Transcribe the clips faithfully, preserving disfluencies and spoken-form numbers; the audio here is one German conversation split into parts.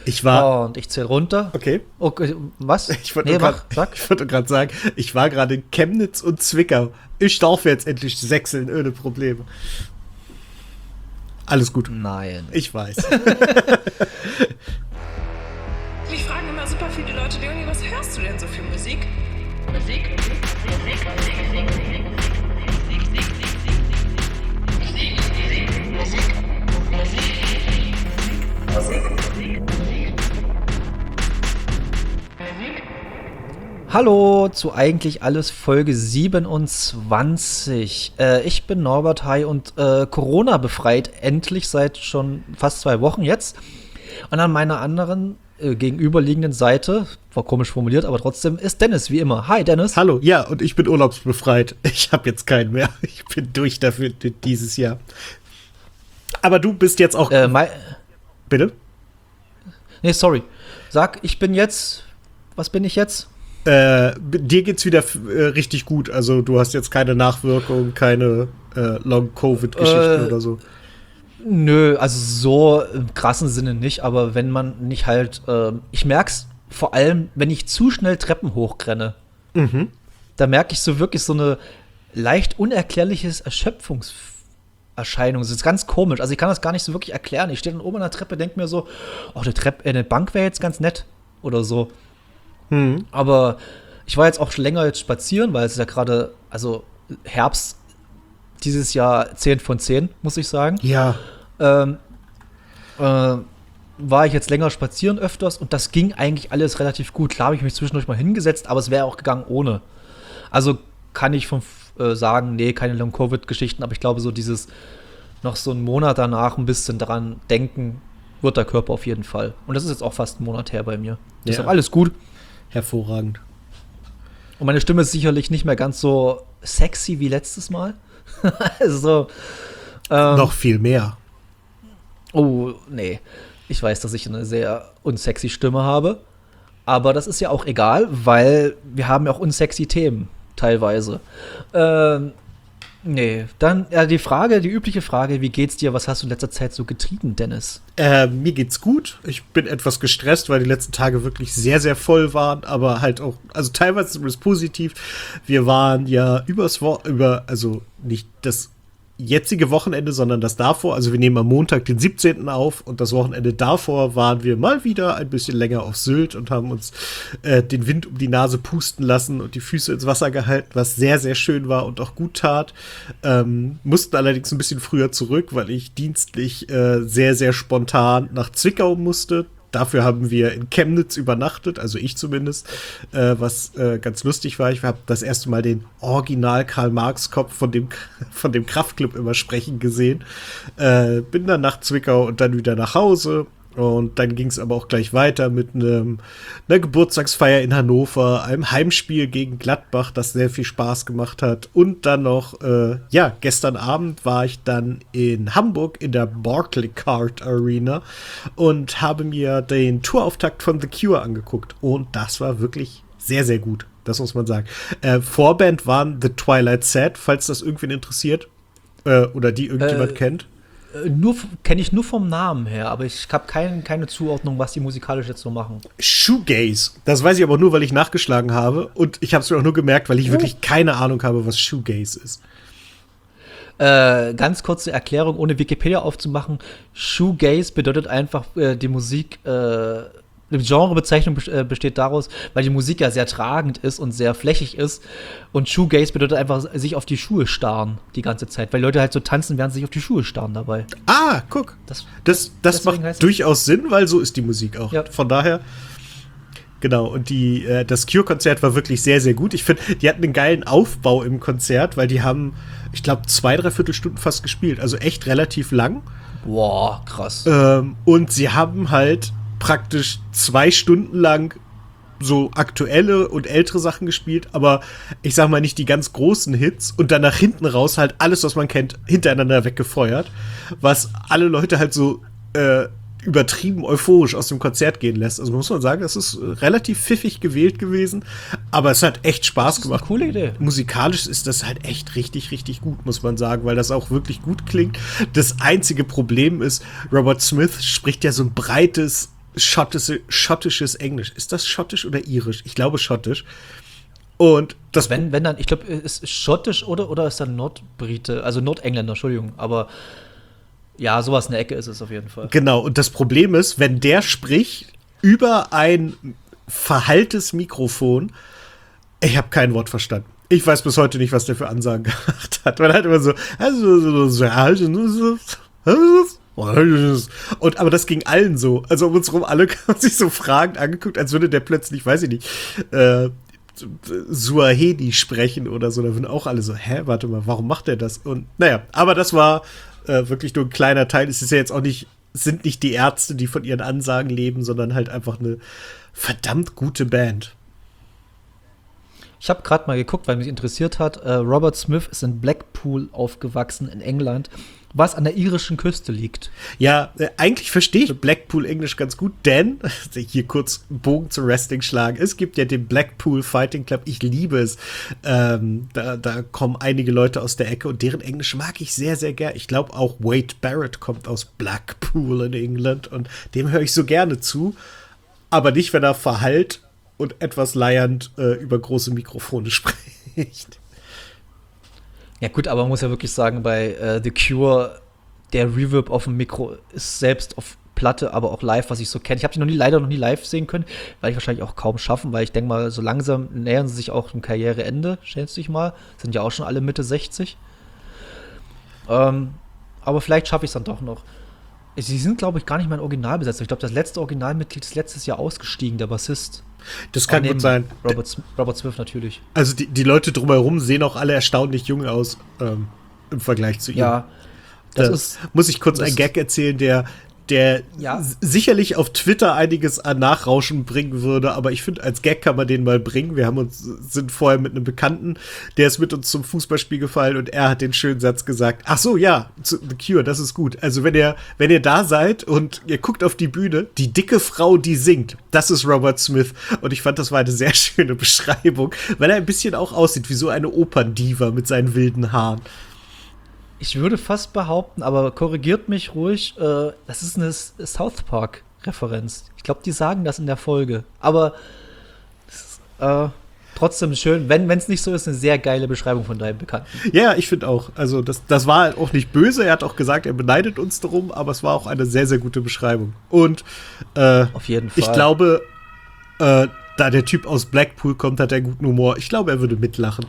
Ich war. Und ich zähle runter. Okay. Okay. Was? Ich wollte nee, gerade sag. sagen, ich war gerade in Chemnitz und Zwickau. Ich darf jetzt endlich sechseln, ohne Probleme. Alles gut. Nein. Ich weiß. Mich fragen immer super viele Leute, Leonie, was hörst du denn so für Musik? Musik? Musik? Musik? Musik? Hallo zu eigentlich alles Folge siebenundzwanzig. Äh, ich bin Norbert Hai und äh, Corona befreit, endlich seit schon fast zwei Wochen jetzt. Und an meiner anderen äh, gegenüberliegenden Seite, war komisch formuliert, aber trotzdem, ist Dennis, wie immer. Hi Dennis. Hallo, ja, und ich bin urlaubsbefreit. Ich habe jetzt keinen mehr. Ich bin durch dafür dieses Jahr. Aber du bist jetzt auch. Äh, mein, Bitte? Nee, sorry. Sag, ich bin jetzt. Was bin ich jetzt? Äh, dir geht's wieder äh, richtig gut. Also du hast jetzt keine Nachwirkungen, keine äh, Long-Covid-Geschichten äh, oder so. Nö, also so im krassen Sinne nicht, aber wenn man nicht halt, äh, ich merk's vor allem, wenn ich zu schnell Treppen hochrenne, Mhm. da merke ich so wirklich so eine leicht unerklärliches Erschöpfungserscheinung. Das ist ganz komisch. Also ich kann das gar nicht so wirklich erklären. Ich stehe dann oben an der Treppe, denke mir so, oh, eine Treppe, äh, eine Bank wäre jetzt ganz nett oder so. Mhm. Aber ich war jetzt auch schon länger jetzt spazieren, weil es ist ja gerade, also Herbst dieses Jahr zehn von zehn, muss ich sagen. Ja. Ähm, äh, war ich jetzt länger spazieren öfters und das ging eigentlich alles relativ gut. Klar habe ich mich zwischendurch mal hingesetzt, aber es wäre auch gegangen ohne. Also kann ich von äh, sagen, nee, keine Long-Covid-Geschichten, aber ich glaube, so dieses noch so einen Monat danach ein bisschen dran denken, wird der Körper auf jeden Fall. Und das ist jetzt auch fast einen Monat her bei mir. Deshalb Ja. alles gut. Hervorragend. Und meine Stimme ist sicherlich nicht mehr ganz so sexy wie letztes Mal. also, ähm, Noch viel mehr. Oh, nee. Ich weiß, dass ich eine sehr unsexy Stimme habe. Aber das ist ja auch egal, weil wir haben ja auch unsexy Themen, teilweise. Ähm, nee. Dann ja, die Frage, die übliche Frage, wie geht's dir? Was hast du in letzter Zeit so getrieben, Dennis? Äh, mir geht's gut. Ich bin etwas gestresst, weil die letzten Tage wirklich sehr, sehr voll waren, aber halt auch, also teilweise zumindest positiv. Wir waren ja übers Wo- über, also nicht das jetzige Wochenende, sondern das davor. Also wir nehmen am Montag, den siebzehnten auf und das Wochenende davor waren wir mal wieder ein bisschen länger auf Sylt und haben uns äh, den Wind um die Nase pusten lassen und die Füße ins Wasser gehalten, was sehr, sehr schön war und auch gut tat. Ähm, mussten allerdings ein bisschen früher zurück, weil ich dienstlich äh, sehr, sehr spontan nach Zwickau musste. Dafür haben wir in Chemnitz übernachtet, also ich zumindest, äh, was äh, ganz lustig war. Ich habe das erste Mal den Original Karl-Marx-Kopf von dem, von dem Kraftklub immer sprechen gesehen. Äh, bin dann nach Zwickau und dann wieder nach Hause. Und dann ging es aber auch gleich weiter mit einem, einer Geburtstagsfeier in Hannover, einem Heimspiel gegen Gladbach, das sehr viel Spaß gemacht hat. Und dann noch, äh, ja, gestern Abend war ich dann in Hamburg in der Barclaycard Arena und habe mir den Tourauftakt von The Cure angeguckt. Und das war wirklich sehr, sehr gut. Das muss man sagen. Äh, Vorband waren The Twilight Sad, falls das irgendwen interessiert. Äh, oder die irgendjemand Äh, kennt. Äh, nur kenne ich nur vom Namen her, aber ich habe kein, keine Zuordnung, was die musikalisch jetzt so machen. Shoegaze. Das weiß ich aber nur, weil ich nachgeschlagen habe. Und ich habe es mir auch nur gemerkt, weil ich Oh. wirklich keine Ahnung habe, was Shoegaze ist. Äh, ganz kurze Erklärung, ohne Wikipedia aufzumachen. Shoegaze bedeutet einfach, äh, die Musik, äh, die Genrebezeichnung bes- äh, besteht daraus, weil die Musik ja sehr tragend ist und sehr flächig ist. Und Shoegaze bedeutet einfach, sich auf die Schuhe starren die ganze Zeit. Weil Leute halt so tanzen, während sie sich auf die Schuhe starren dabei. Ah, guck. Das, Das, das Deswegen macht heißt es- durchaus Sinn, weil so ist die Musik auch. Ja. Von daher. Genau, und die, äh, das Cure-Konzert war wirklich sehr, sehr gut. Ich finde, die hatten einen geilen Aufbau im Konzert, weil die haben, ich glaube, zwei, dreiviertel Stunden fast gespielt. Also echt relativ lang. boah, krass. Ähm, und sie haben halt praktisch zwei Stunden lang so aktuelle und ältere Sachen gespielt, aber ich sag mal nicht die ganz großen Hits und dann nach hinten raus halt alles, was man kennt, hintereinander weggefeuert, was alle Leute halt so äh, übertrieben euphorisch aus dem Konzert gehen lässt. Also muss man sagen, das ist relativ pfiffig gewählt gewesen, aber es hat echt Spaß Das ist eine gemacht. coole Idee. Musikalisch ist das halt echt richtig, richtig gut, muss man sagen, weil das auch wirklich gut klingt. Das einzige Problem ist, Robert Smith spricht ja so ein breites schottische, schottisches Englisch. Ist das schottisch oder irisch? Ich glaube schottisch. Und das Wenn, wenn dann, ich glaube, ist es schottisch oder, oder ist dann Nordbrite, also Nordengländer, Entschuldigung, aber ja, sowas in der Ecke ist es auf jeden Fall. Genau, und das Problem ist, wenn der spricht über ein verhalltes Mikrofon, ich habe kein Wort verstanden. Ich weiß bis heute nicht, was der für Ansagen gemacht hat. Man hat immer so, und aber das ging allen so. Also um uns rum, alle haben sich so Fragen angeguckt, als würde der plötzlich, weiß ich nicht, äh, Suaheli sprechen oder so. Da würden auch alle so, hä, warte mal, warum macht er das? Und naja, aber das war äh, wirklich nur ein kleiner Teil. Es ist ja jetzt auch nicht, sind nicht die Ärzte, die von ihren Ansagen leben, sondern halt einfach eine verdammt gute Band. Ich habe gerade mal geguckt, weil mich interessiert hat. Äh, Robert Smith ist in Blackpool aufgewachsen in England, was an der irischen Küste liegt. Ja, äh, eigentlich verstehe ich Blackpool Englisch ganz gut, denn, hier kurz einen Bogen zum Wrestling schlagen, es gibt ja den Blackpool Fighting Club, ich liebe es. Ähm, da, da kommen einige Leute aus der Ecke und deren Englisch mag ich sehr, sehr gern. Ich glaube auch Wade Barrett kommt aus Blackpool in England und dem höre ich so gerne zu, aber nicht, wenn er verhallt und etwas leiernd äh, über große Mikrofone spricht. Ja gut, aber man muss ja wirklich sagen, bei äh, The Cure, der Reverb auf dem Mikro ist selbst auf Platte, aber auch live, was ich so kenne. Ich habe die noch nie, leider noch nie live sehen können, weil ich wahrscheinlich auch kaum schaffen, weil ich denke mal, so langsam nähern sie sich auch dem Karriereende, schätze ich mal. Sind ja auch schon alle Mitte sechzig. Ähm, aber vielleicht schaffe ich es dann doch noch. Sie sind, glaube ich, gar nicht mein Originalbesetzer. Ich glaube, das letzte Originalmitglied ist letztes Jahr ausgestiegen, der Bassist. Das kann gut sein. Robert, Robert Smith natürlich. Also die, die Leute drumherum sehen auch alle erstaunlich jung aus ähm, im Vergleich zu ihm. Ja, das da ist, muss ich kurz einen Gag erzählen, der der ja. sicherlich auf Twitter einiges an Nachrauschen bringen würde, aber ich finde, als Gag kann man den mal bringen. Wir haben uns, sind vorher mit einem Bekannten, der ist mit uns zum Fußballspiel gefallen und er hat den schönen Satz gesagt, ach so, ja, The Cure, das ist gut. Also wenn ihr, wenn ihr da seid und ihr guckt auf die Bühne, die dicke Frau, die singt, das ist Robert Smith. Und ich fand, das war eine sehr schöne Beschreibung, weil er ein bisschen auch aussieht wie so eine Operndiva mit seinen wilden Haaren. Ich würde fast behaupten, aber korrigiert mich ruhig, äh, das ist eine South Park-Referenz. Ich glaube, die sagen das in der Folge. Aber ist, äh, trotzdem schön, wenn es nicht so ist, eine sehr geile Beschreibung von deinem Bekannten. Ja, ich finde auch. Also das, das war auch nicht böse. Er hat auch gesagt, er beneidet uns darum, aber es war auch eine sehr, sehr gute Beschreibung. Und äh, auf jeden Fall. Ich glaube, äh, da der Typ aus Blackpool kommt, hat er guten Humor. Ich glaube, er würde mitlachen.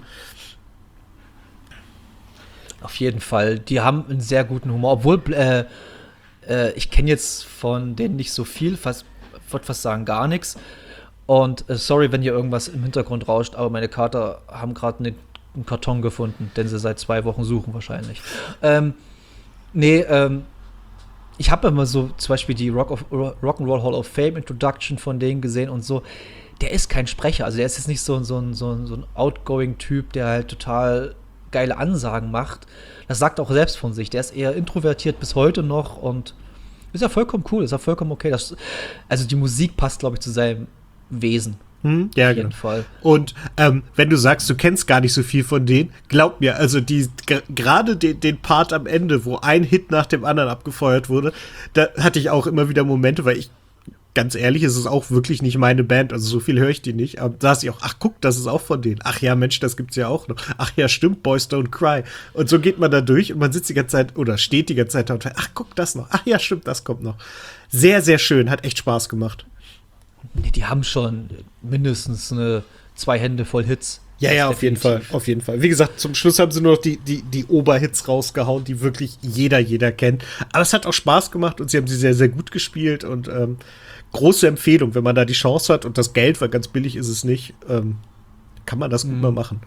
Auf jeden Fall. Die haben einen sehr guten Humor. Obwohl, äh, äh, ich kenne jetzt von denen nicht so viel, fast, würde fast sagen gar nichts. Und äh, sorry, wenn hier irgendwas im Hintergrund rauscht, aber meine Kater haben gerade ne, einen Karton gefunden, den sie seit zwei Wochen suchen wahrscheinlich. Ähm, nee, ähm, ich habe immer so zum Beispiel die Rock of, Rock'n'Roll Hall of Fame Introduction von denen gesehen und so. Der ist kein Sprecher, also der ist jetzt nicht so, so, ein, so, ein, so ein outgoing Typ, der halt total geile Ansagen macht. Das sagt auch selbst von sich. Der ist eher introvertiert bis heute noch und ist ja vollkommen cool, ist ja vollkommen okay. Das, also die Musik passt, glaube ich, zu seinem Wesen. Hm, ja, auf jeden genau. Fall. Und ähm, wenn du sagst, du kennst gar nicht so viel von denen, glaub mir, also die gerade den, den Part am Ende, wo ein Hit nach dem anderen abgefeuert wurde, da hatte ich auch immer wieder Momente, weil ich ganz ehrlich, es ist auch wirklich nicht meine Band, also so viel höre ich die nicht, aber da saß ich auch, ach guck, das ist auch von denen. Ach ja, Mensch, das gibt's ja auch noch. Ach ja, stimmt, Boys Don't Cry. Und so geht man da durch und man sitzt die ganze Zeit oder steht die ganze Zeit da und sagt, ach guck, das noch. Ach ja, stimmt, das kommt noch. Sehr, sehr schön, hat echt Spaß gemacht. Nee, die haben schon mindestens eine zwei Hände voll Hits. Ja, ja, auf jeden Fall, auf jeden Fall. Wie gesagt, zum Schluss haben sie nur noch die, die, die Oberhits rausgehauen, die wirklich jeder, jeder kennt. Aber es hat auch Spaß gemacht und sie haben sie sehr, sehr gut gespielt und ähm, große Empfehlung, wenn man da die Chance hat und das Geld, weil ganz billig ist es nicht, ähm, kann man das gut mhm. mal machen.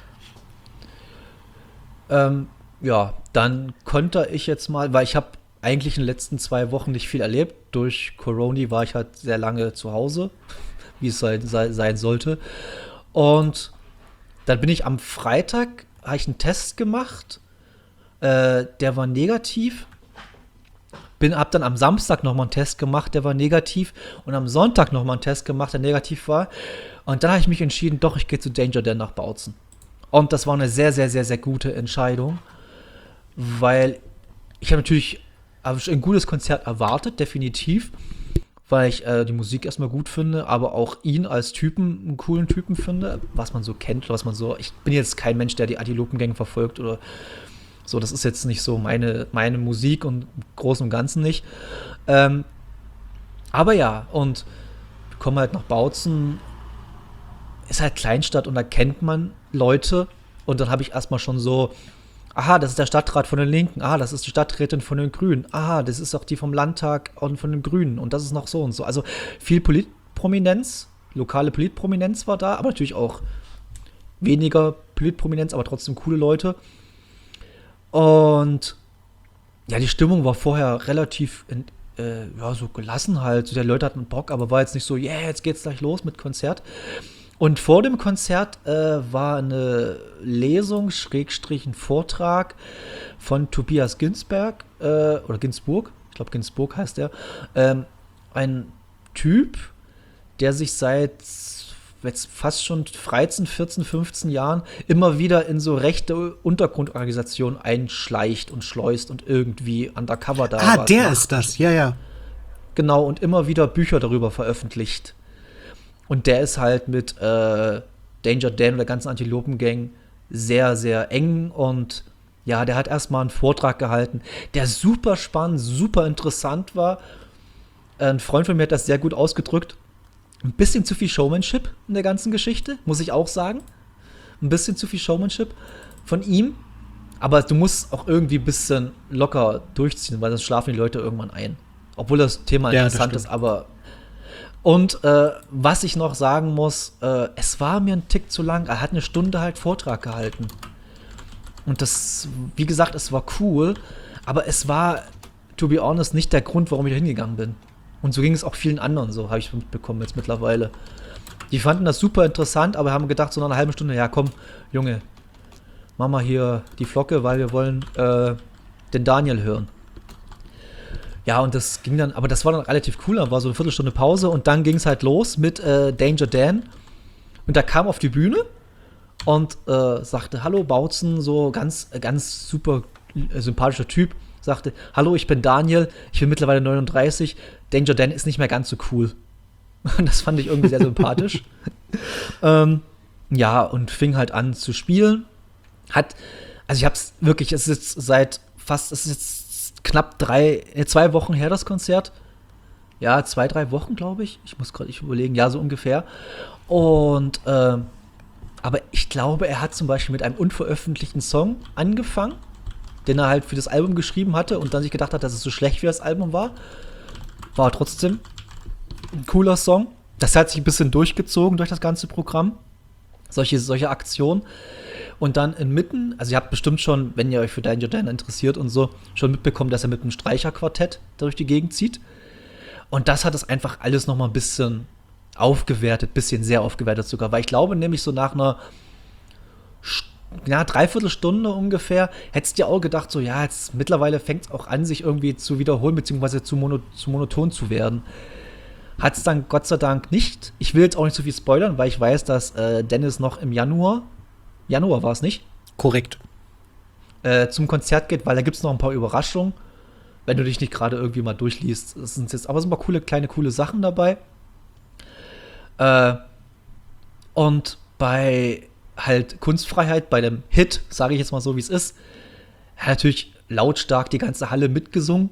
Ähm, ja, dann konnte ich jetzt mal, weil ich habe eigentlich in den letzten zwei Wochen nicht viel erlebt. Durch Corona war ich halt sehr lange zu Hause, wie es sein, sein sollte. Und dann bin ich am Freitag, habe ich einen Test gemacht, äh, der war negativ. Bin, hab dann am Samstag nochmal einen Test gemacht, der war negativ. Und am Sonntag nochmal einen Test gemacht, der negativ war. Und dann habe ich mich entschieden, doch, ich gehe zu Danger Dan nach Bautzen. Und das war eine sehr, sehr, sehr, sehr gute Entscheidung. Weil ich habe natürlich hab ein gutes Konzert erwartet, definitiv. weil ich äh, die Musik erstmal gut finde, aber auch ihn als Typen, einen coolen Typen finde, was man so kennt, was man so. Ich bin jetzt kein Mensch, der die Antilopengang verfolgt oder so. Das ist jetzt nicht so meine, meine Musik und im Großen und Ganzen nicht. Ähm, aber ja, und wir kommen halt nach Bautzen. Ist halt Kleinstadt und da kennt man Leute. Und dann habe ich erstmal schon so, aha, das ist der Stadtrat von den Linken, aha, das ist die Stadträtin von den Grünen, aha, das ist auch die vom Landtag und von den Grünen und das ist noch so und so. Also viel Politprominenz, lokale Politprominenz war da, aber natürlich auch weniger Politprominenz, aber trotzdem coole Leute. Und ja, die Stimmung war vorher relativ in, äh, ja, so gelassen halt. So, die Leute hatten Bock, aber war jetzt nicht so, yeah, jetzt geht's gleich los mit Konzert. Und vor dem Konzert äh, war eine Lesung, Schrägstrich, ein Vortrag von Tobias Ginsberg, äh, oder Ginsburg, ich glaube Ginsburg heißt er, ähm, ein Typ, der sich seit jetzt fast schon dreizehn, vierzehn, fünfzehn Jahren immer wieder in so rechte Untergrundorganisationen einschleicht und schleust und irgendwie undercover da Ah, was der macht. ist das, ja, ja. Genau, und immer wieder Bücher darüber veröffentlicht. Und der ist halt mit äh, Danger Dan und der ganzen Antilopen-Gang sehr, sehr eng. Und ja, der hat erstmal einen Vortrag gehalten, der super spannend, super interessant war. Ein Freund von mir hat das sehr gut ausgedrückt. Ein bisschen zu viel Showmanship in der ganzen Geschichte, muss ich auch sagen. Ein bisschen zu viel Showmanship von ihm. Aber du musst auch irgendwie ein bisschen locker durchziehen, weil sonst schlafen die Leute irgendwann ein. Obwohl das Thema Ja, das interessant ist, stimmt. aber und äh, was ich noch sagen muss, äh, es war mir ein Tick zu lang. Er hat eine Stunde halt Vortrag gehalten. Und das, wie gesagt, es war cool, aber es war, to be honest, nicht der Grund, warum ich da hingegangen bin. Und so ging es auch vielen anderen so, habe ich mitbekommen jetzt mittlerweile. Die fanden das super interessant, aber haben gedacht, so nach einer halben Stunde, ja komm, Junge, mach mal hier die Flocke, weil wir wollen äh, den Daniel hören. Ja, und das ging dann, aber das war dann relativ cool, da war so eine Viertelstunde Pause und dann ging es halt los mit äh, Danger Dan. Und der kam auf die Bühne und äh, sagte, hallo Bautzen, so ganz, ganz super äh, sympathischer Typ, sagte, hallo, ich bin Daniel, ich bin mittlerweile neununddreißig, Danger Dan ist nicht mehr ganz so cool. Und das fand ich irgendwie sehr sympathisch. ähm, ja, und fing halt an zu spielen. Hat, also ich hab's wirklich, es ist jetzt seit fast, es ist jetzt knapp drei, äh, zwei Wochen her, das Konzert. Ja, zwei, drei Wochen, glaube ich. Ich muss gerade überlegen, ja, so ungefähr. Und, ähm, aber ich glaube, er hat zum Beispiel mit einem unveröffentlichten Song angefangen, den er halt für das Album geschrieben hatte und dann sich gedacht hat, dass es so schlecht wie das Album war. War trotzdem ein cooler Song. Das hat sich ein bisschen durchgezogen durch das ganze Programm. Solche, solche Aktionen. Und dann inmitten, also ihr habt bestimmt schon, wenn ihr euch für Danger Dan interessiert und so, schon mitbekommen, dass er mit einem Streicherquartett durch die Gegend zieht. Und das hat es einfach alles noch mal ein bisschen aufgewertet, bisschen sehr aufgewertet sogar. Weil ich glaube nämlich so nach einer ja, Dreiviertelstunde ungefähr, hättest du dir auch gedacht, so ja, jetzt mittlerweile fängt es auch an, sich irgendwie zu wiederholen, beziehungsweise zu, mono, zu monoton zu werden. Hat es dann Gott sei Dank nicht. Ich will jetzt auch nicht zu viel spoilern, weil ich weiß, dass äh, Dennis noch im Januar, Januar war es nicht? Korrekt. Äh, zum Konzert geht, weil da gibt es noch ein paar Überraschungen, wenn du dich nicht gerade irgendwie mal durchliest. Das sind jetzt aber so ein paar coole, kleine, coole Sachen dabei. Äh, und bei halt Kunstfreiheit, bei dem Hit, sage ich jetzt mal so, wie es ist, hat natürlich lautstark die ganze Halle mitgesungen.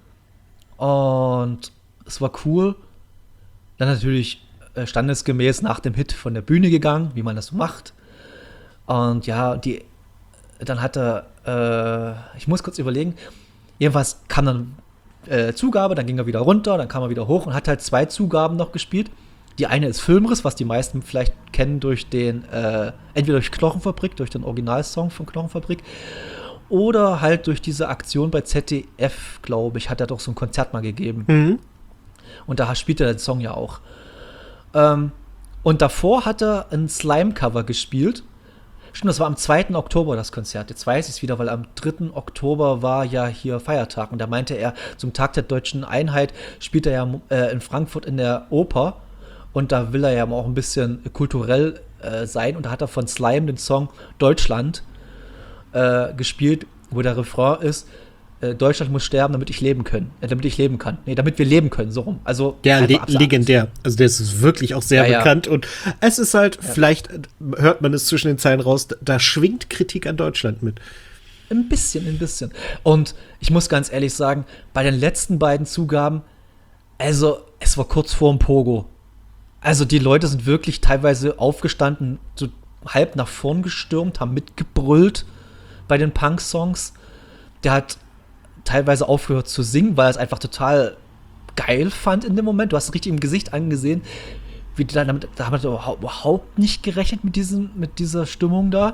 Und es war cool. Dann natürlich äh, standesgemäß nach dem Hit von der Bühne gegangen, wie man das so macht. Und ja, die, dann hat er, äh, ich muss kurz überlegen, jedenfalls kam dann äh, Zugabe, dann ging er wieder runter, dann kam er wieder hoch und hat halt zwei Zugaben noch gespielt. Die eine ist Filmriss, was die meisten vielleicht kennen durch den, äh, entweder durch Knochenfabrik, durch den Originalsong von Knochenfabrik, oder halt durch diese Aktion bei Z D F, glaube ich, hat er doch so ein Konzert mal gegeben. Mhm. Und da spielt er den Song ja auch. Ähm, und davor hat er ein Slime-Cover gespielt. Stimmt, das war am zweiten Oktober das Konzert. Jetzt weiß ich es wieder, weil am dritten Oktober war ja hier Feiertag. Und da meinte er, zum Tag der Deutschen Einheit spielt er ja äh, in Frankfurt in der Oper. Und da will er ja auch ein bisschen kulturell äh, sein. Und da hat er von Slime den Song Deutschland äh, gespielt, wo der Refrain ist: äh, Deutschland muss sterben, damit ich leben können. Äh, damit ich leben kann. Nee, damit wir leben können, so rum. Also Der le absagen. legendär. Also der ist wirklich auch sehr Ja, ja. bekannt. Und es ist halt, vielleicht hört man es zwischen den Zeilen raus, da, da schwingt Kritik an Deutschland mit. Ein bisschen, ein bisschen. Und ich muss ganz ehrlich sagen, bei den letzten beiden Zugaben, also es war kurz vor dem Pogo. Also die Leute sind wirklich teilweise aufgestanden, so halb nach vorn gestürmt, haben mitgebrüllt bei den Punk-Songs. Der hat teilweise aufgehört zu singen, weil er es einfach total geil fand in dem Moment. Du hast es richtig im Gesicht angesehen. Wie die damit, da haben wir überhaupt nicht gerechnet mit, diesem, mit dieser Stimmung da.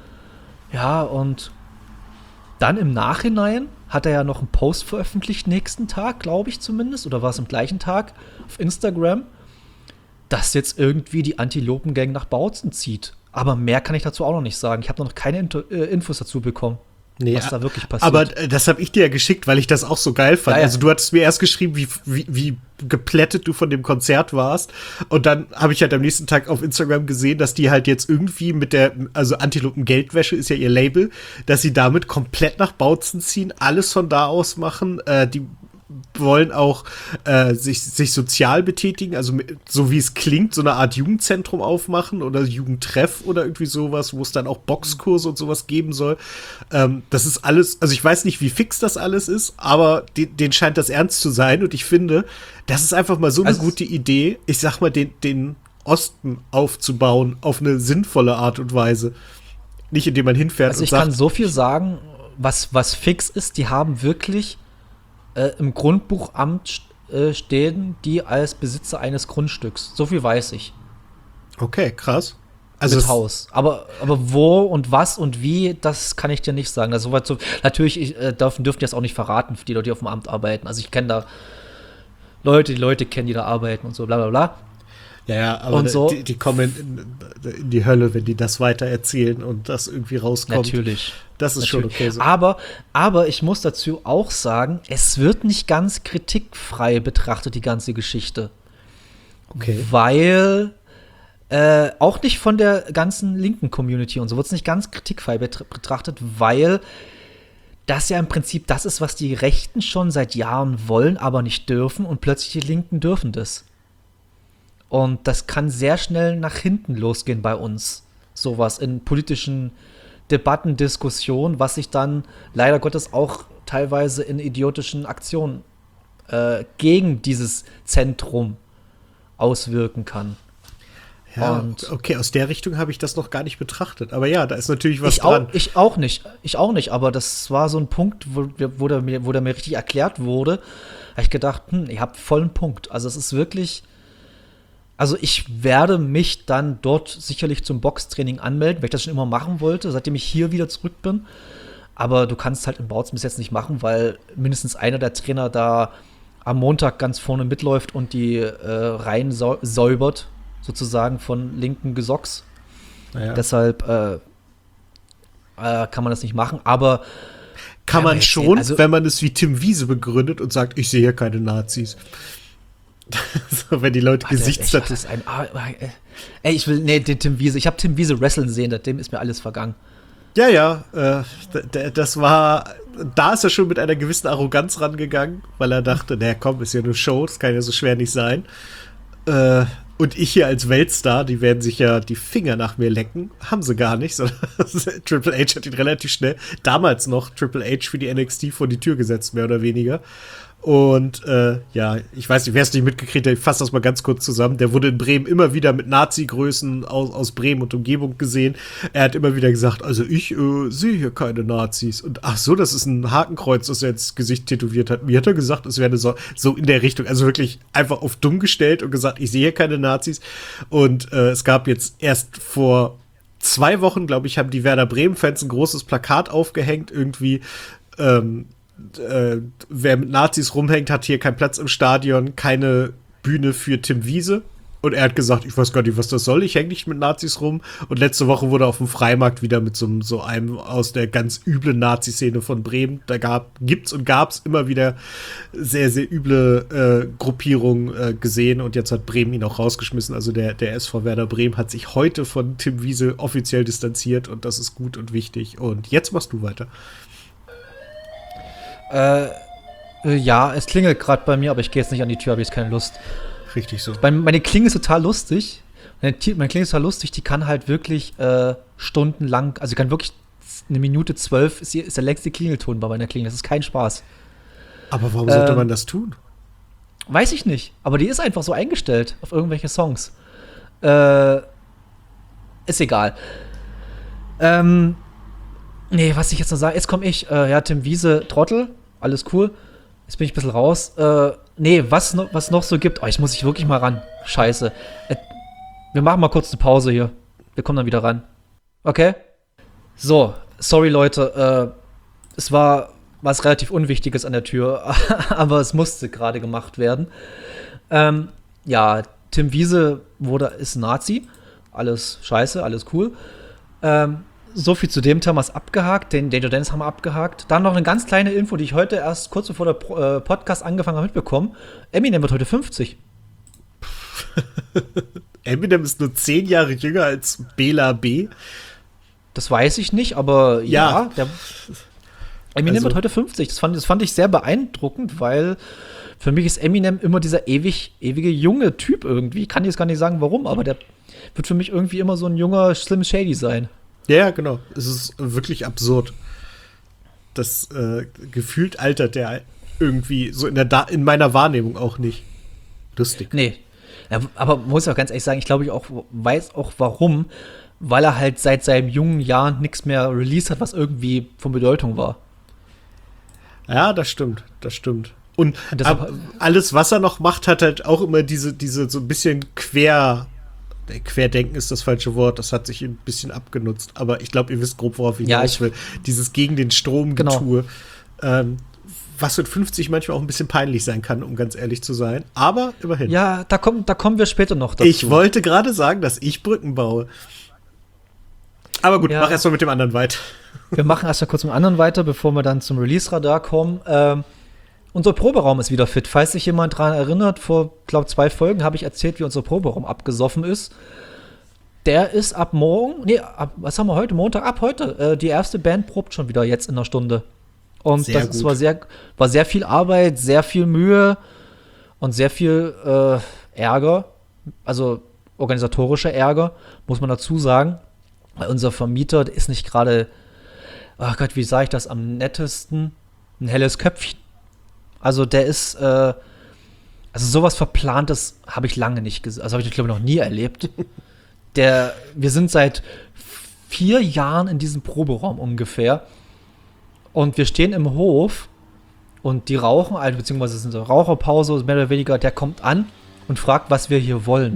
Ja, und dann im Nachhinein hat er ja noch einen Post veröffentlicht, nächsten Tag, glaube ich zumindest, oder war es am gleichen Tag, auf Instagram, dass jetzt irgendwie die Antilopen-Gang nach Bautzen zieht. Aber mehr kann ich dazu auch noch nicht sagen. Ich habe noch keine Info, äh, Infos dazu bekommen, Nee, was da wirklich passiert. aber äh, das habe ich dir ja geschickt, weil ich das auch so geil fand. Ja, ja. Also du hattest mir erst geschrieben, wie, wie, wie geplättet du von dem Konzert warst. Und dann habe ich halt am nächsten Tag auf Instagram gesehen, dass die halt jetzt irgendwie mit der, also Antilopen Geldwäsche ist ja ihr Label, dass sie damit komplett nach Bautzen ziehen, alles von da aus machen. Äh, die wollen auch äh, sich, sich sozial betätigen, also mit, so wie es klingt, so eine Art Jugendzentrum aufmachen oder Jugendtreff oder irgendwie sowas, wo es dann auch Boxkurse und sowas geben soll. Ähm, das ist alles, also ich weiß nicht, wie fix das alles ist, aber de, denen scheint das ernst zu sein und ich finde, das ist einfach mal so eine Also gute Idee, ich sag mal, den, den Osten aufzubauen auf eine sinnvolle Art und Weise. Nicht, indem man hinfährt Also und ich sagt, kann so viel sagen, was, was fix ist, die haben wirklich äh, im Grundbuchamt äh, stehen, die als Besitzer eines Grundstücks. So viel weiß ich. okay, krass. Also Mit es- Haus. Aber, aber wo und was und wie, das kann ich dir nicht sagen. Also, soweit so, natürlich ich, äh, dürfen, dürfen die das auch nicht verraten, für die Leute, die auf dem Amt arbeiten. Also ich kenne da Leute, die Leute kennen, die da arbeiten und so, bla bla bla. Ja, ja, aber Und so- die, die kommen in, in die Hölle, wenn die das weiter erzählen und das irgendwie rauskommt. Natürlich. Das ist schon okay so. Aber, aber ich muss dazu auch sagen, es wird nicht ganz kritikfrei betrachtet, die ganze Geschichte. Okay. Weil äh, auch nicht von der ganzen linken Community und so wird es nicht ganz kritikfrei betr- betrachtet, weil das ja im Prinzip das ist, was die Rechten schon seit Jahren wollen, aber nicht dürfen und plötzlich die Linken dürfen das. Und das kann sehr schnell nach hinten losgehen bei uns. Sowas in politischen Debatten, Diskussionen, was sich dann leider Gottes auch teilweise in idiotischen Aktionen äh, gegen dieses Zentrum auswirken kann. Ja, und- okay, aus der Richtung habe ich das noch gar nicht betrachtet. Aber ja, da ist natürlich was Ich dran. auch, ich auch nicht. Ich auch nicht, aber das war so ein Punkt, wo, wo, der, mir, wo der mir richtig erklärt wurde. Habe ich gedacht, hm, ihr habt vollen Punkt. Also es ist wirklich. Also ich werde mich dann dort sicherlich zum Boxtraining anmelden, weil ich das schon immer machen wollte, seitdem ich hier wieder zurück bin. Aber du kannst halt in Bautzen bis jetzt nicht machen, weil mindestens einer der Trainer da am Montag ganz vorne mitläuft und die äh, Reihen sau säubert, sozusagen von linken Gesocks. Naja. Deshalb äh, äh, kann man das nicht machen. Aber Kann Ja, aber man jetzt schon, sehen, also- wenn man es wie Tim Wiese begründet und sagt, ich sehe hier keine Nazis. So, wenn die Leute Alter, Gesichtstattoos. ich hasse ein, ah, äh, ey, ich will, nee, den Tim Wiese. Ich habe Tim Wiese wrestlen sehen, dem ist mir alles vergangen. Ja, ja, äh, d- d- das war, da ist er schon mit einer gewissen Arroganz rangegangen, weil er dachte, naja, komm, ist ja eine Show, das kann ja so schwer nicht sein. Äh, und ich hier als Weltstar, die werden sich ja die Finger nach mir lecken. Haben sie gar nicht, sondern Triple H hat ihn relativ schnell, damals noch Triple H für die N X T vor die Tür gesetzt, mehr oder weniger. Und äh, ja, ich weiß nicht, wer es nicht mitgekriegt hat, ich fasse das mal ganz kurz zusammen. Der wurde in Bremen immer wieder mit Nazi-Größen aus, aus Bremen und Umgebung gesehen. Er hat immer wieder gesagt, also ich äh, sehe hier keine Nazis. Und ach so, das ist ein Hakenkreuz, das er ins Gesicht tätowiert hat. Mir hat er gesagt, es wäre eine so, so in der Richtung. Also wirklich einfach auf dumm gestellt und gesagt, ich sehe hier keine Nazis. Und äh, es gab jetzt erst vor zwei Wochen, glaube ich, haben die Werder Bremen-Fans ein großes Plakat aufgehängt, irgendwie ähm, Äh, wer mit Nazis rumhängt, hat hier keinen Platz im Stadion, keine Bühne für Tim Wiese. Und er hat gesagt, ich weiß gar nicht, was das soll, ich hänge nicht mit Nazis rum. Und letzte Woche wurde er auf dem Freimarkt wieder mit so, so einem aus der ganz üblen Nazi-Szene von Bremen. Da gab, gibt's und gab's immer wieder sehr, sehr üble äh, Gruppierungen äh, gesehen. Und jetzt hat Bremen ihn auch rausgeschmissen. Also der, der S V Werder Bremen hat sich heute von Tim Wiese offiziell distanziert. Und das ist gut und wichtig. Und jetzt machst du weiter. Äh, äh, ja, es klingelt gerade bei mir, aber ich gehe jetzt nicht an die Tür, habe jetzt keine Lust. Richtig so. Meine, meine Klinge ist total lustig. Meine, meine Klinge ist total lustig, die kann halt wirklich äh, stundenlang, also die kann wirklich eine Minute zwölf, ist, ist der längste Klingelton bei meiner Klinge. Das ist kein Spaß. Aber warum sollte Ähm, man das tun? Weiß ich nicht, aber die ist einfach so eingestellt auf irgendwelche Songs. Äh, ist egal. Ähm, nee, was ich jetzt noch sage, jetzt komme ich, äh, ja, Tim Wiese, Trottel, alles cool. Jetzt bin ich ein bisschen raus. Äh, nee, was, no, was noch so gibt, oh, jetzt muss ich wirklich mal ran. Scheiße. Äh, wir machen mal kurz eine Pause hier. Wir kommen dann wieder ran. Okay? So, sorry Leute, äh, es war was relativ Unwichtiges an der Tür, aber es musste gerade gemacht werden. Ähm, ja, Tim Wiese wurde, ist Nazi. Alles scheiße, alles cool. Ähm, so viel zu dem Thema ist abgehakt. Den Danger Dance haben wir abgehakt. Dann noch eine ganz kleine Info, die ich heute erst kurz bevor der Pro- äh, Podcast angefangen habe mitbekommen. Eminem wird heute fünfzig. Eminem ist nur zehn Jahre jünger als Bela B. Das weiß ich nicht, aber ja, Ja. der Eminem Also- wird heute fünfzig. Das fand, das fand ich sehr beeindruckend, weil für mich ist Eminem immer dieser ewig, ewige junge Typ irgendwie. Ich kann jetzt gar nicht sagen, warum, aber der wird für mich irgendwie immer so ein junger Slim Shady sein. Ja, ja, genau. Es ist wirklich absurd. Das äh, gefühlt altert der irgendwie so in, der da- in meiner Wahrnehmung auch nicht. Lustig. Nee. Ja, aber muss auch ganz ehrlich sagen, ich glaube, ich auch weiß auch warum, weil er halt seit seinem jungen Jahren nichts mehr released hat, was irgendwie von Bedeutung war. Ja, das stimmt, das stimmt. Und Und deshalb- ab, alles, was er noch macht, hat halt auch immer diese, diese so ein bisschen quer, äh, Querdenken ist das falsche Wort, das hat sich ein bisschen abgenutzt. Aber ich glaube, ihr wisst grob, worauf ich Ja, hinaus ich- will. Dieses gegen den Strom Genau. Getue, ähm, was mit fünfzig manchmal auch ein bisschen peinlich sein kann, um ganz ehrlich zu sein. Aber immerhin. Ja, da, komm, da kommen wir später noch dazu. Ich wollte gerade sagen, dass ich Brücken baue. Aber gut, Ja. mach erst mal mit dem anderen weiter. Wir machen erst mal kurz mit dem anderen weiter, bevor wir dann zum Release-Radar kommen. Ähm, unser Proberaum ist wieder fit. Falls sich jemand daran erinnert, vor, glaube zwei Folgen habe ich erzählt, wie unser Proberaum abgesoffen ist. Der ist ab morgen, nee, ab, was haben wir heute? Montag? Ab heute. Äh, die erste Band probt schon wieder jetzt in einer Stunde. Und Sehr das ist, gut. war, sehr, war sehr viel Arbeit, sehr viel Mühe und sehr viel äh, Ärger. Also organisatorischer Ärger, muss man dazu sagen. Weil unser Vermieter der ist nicht gerade, ach Gott, wie sage ich das am nettesten? Ein helles Köpfchen. Also der ist, äh, also sowas Verplantes habe ich lange nicht gesehen. Also habe ich, glaube ich, noch nie erlebt. Der, wir sind seit vier Jahren in diesem Proberaum ungefähr. Und wir stehen im Hof und die rauchen, also beziehungsweise es ist eine Raucherpause, mehr oder weniger, der kommt an und fragt, was wir hier wollen.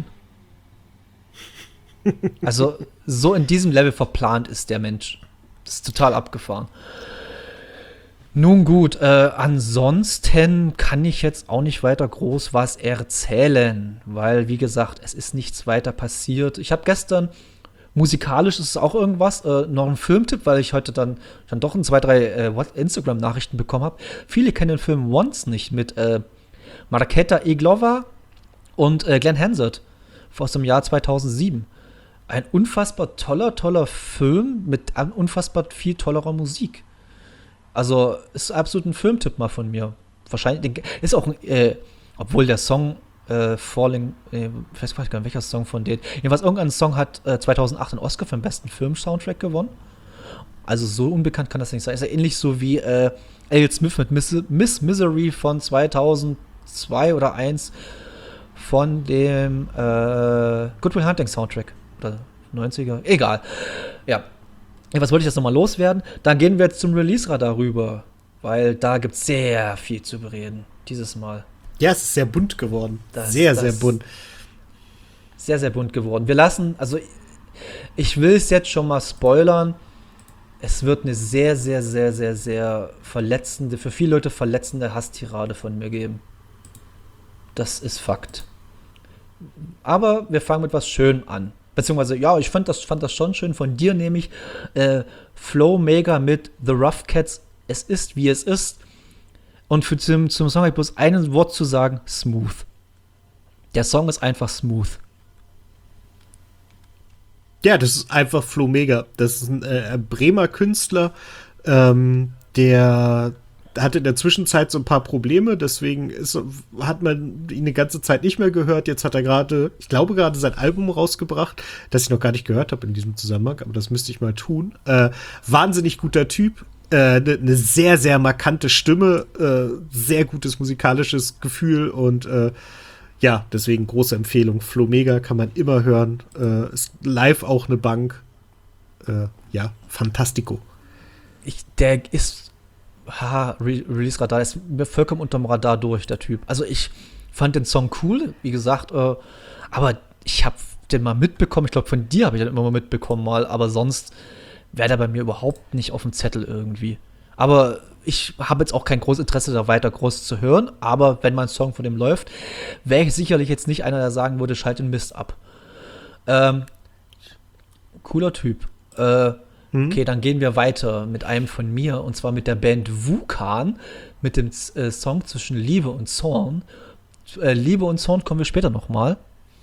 Also so in diesem Level verplant ist der Mensch. Das ist total abgefahren. Nun gut, äh, ansonsten kann ich jetzt auch nicht weiter groß was erzählen, weil, wie gesagt, es ist nichts weiter passiert. Ich habe gestern, musikalisch ist es auch irgendwas, äh, noch einen Filmtipp, weil ich heute dann, dann doch ein, zwei, drei äh, What- Instagram-Nachrichten bekommen habe. Viele kennen den Film Once nicht mit äh, Marketa Eglova und äh, Glenn Hansard aus dem Jahr zweitausendsieben. Ein unfassbar toller, toller Film mit äh, unfassbar viel tollerer Musik. Also ist absolut ein Filmtipp mal von mir. Wahrscheinlich den, ist auch ein, äh, obwohl der Song äh, Falling, äh, ich weiß gar nicht, welcher Song von denen. Jedenfalls irgendein Song hat äh, zweitausendacht einen Oscar für den besten Film-Soundtrack gewonnen. Also so unbekannt kann das nicht sein. Ist ja ähnlich so wie äh, Elliott Smith mit Miss, Miss Misery von zweitausendzwei oder eins von dem äh, Good Will Hunting Soundtrack. Oder neunziger, egal. Ja. Ja, was wollte ich jetzt nochmal loswerden? Dann gehen wir jetzt zum Release-Radar rüber, weil da gibt es sehr viel zu bereden, dieses Mal. Ja, es ist sehr bunt geworden. Das- sehr, das- sehr bunt. Sehr, sehr bunt geworden. Wir lassen, also ich will es jetzt schon mal spoilern, es wird eine sehr, sehr, sehr, sehr, sehr verletzende, für viele Leute verletzende Hasstirade von mir geben. Das ist Fakt. Aber wir fangen mit was Schönem an. Beziehungsweise, ja, ich fand das, fand das schon schön von dir, nämlich äh, Flow Mega mit The Rough Cats. Es ist, wie es ist. Und für zum, zum Song habe ich bloß ein Wort zu sagen: smooth. Der Song ist einfach smooth. Ja, das ist einfach Flo Mega. Das ist ein äh, Bremer Künstler, ähm, der hatte in der Zwischenzeit so ein paar Probleme, deswegen ist, hat man ihn eine ganze Zeit nicht mehr gehört. Jetzt hat er gerade, ich glaube gerade sein Album rausgebracht, das ich noch gar nicht gehört habe in diesem Zusammenhang, aber das müsste ich mal tun. Äh, wahnsinnig guter Typ, eine äh, ne sehr, sehr markante Stimme, äh, sehr gutes musikalisches Gefühl und äh, ja, deswegen große Empfehlung. Flomega kann man immer hören, äh, ist live auch eine Bank. Äh, ja, fantastico. Ich, der ist ha, Re Release-Radar ist mir vollkommen unterm Radar durch, der Typ. Also ich fand den Song cool, wie gesagt, äh, aber ich habe den mal mitbekommen. Ich glaube, von dir habe ich den immer mal mitbekommen mal, aber sonst wäre der bei mir überhaupt nicht auf dem Zettel irgendwie. Aber ich habe jetzt auch kein großes Interesse, da weiter groß zu hören, aber wenn mein Song von dem läuft, wäre ich sicherlich jetzt nicht einer, der sagen würde, schalt den Mist ab. Ähm, cooler Typ. Äh, Okay, dann gehen wir weiter mit einem von mir, und zwar mit der Band Wukan, mit dem äh, Song zwischen Liebe und Zorn. Äh, Liebe und Zorn kommen wir später nochmal.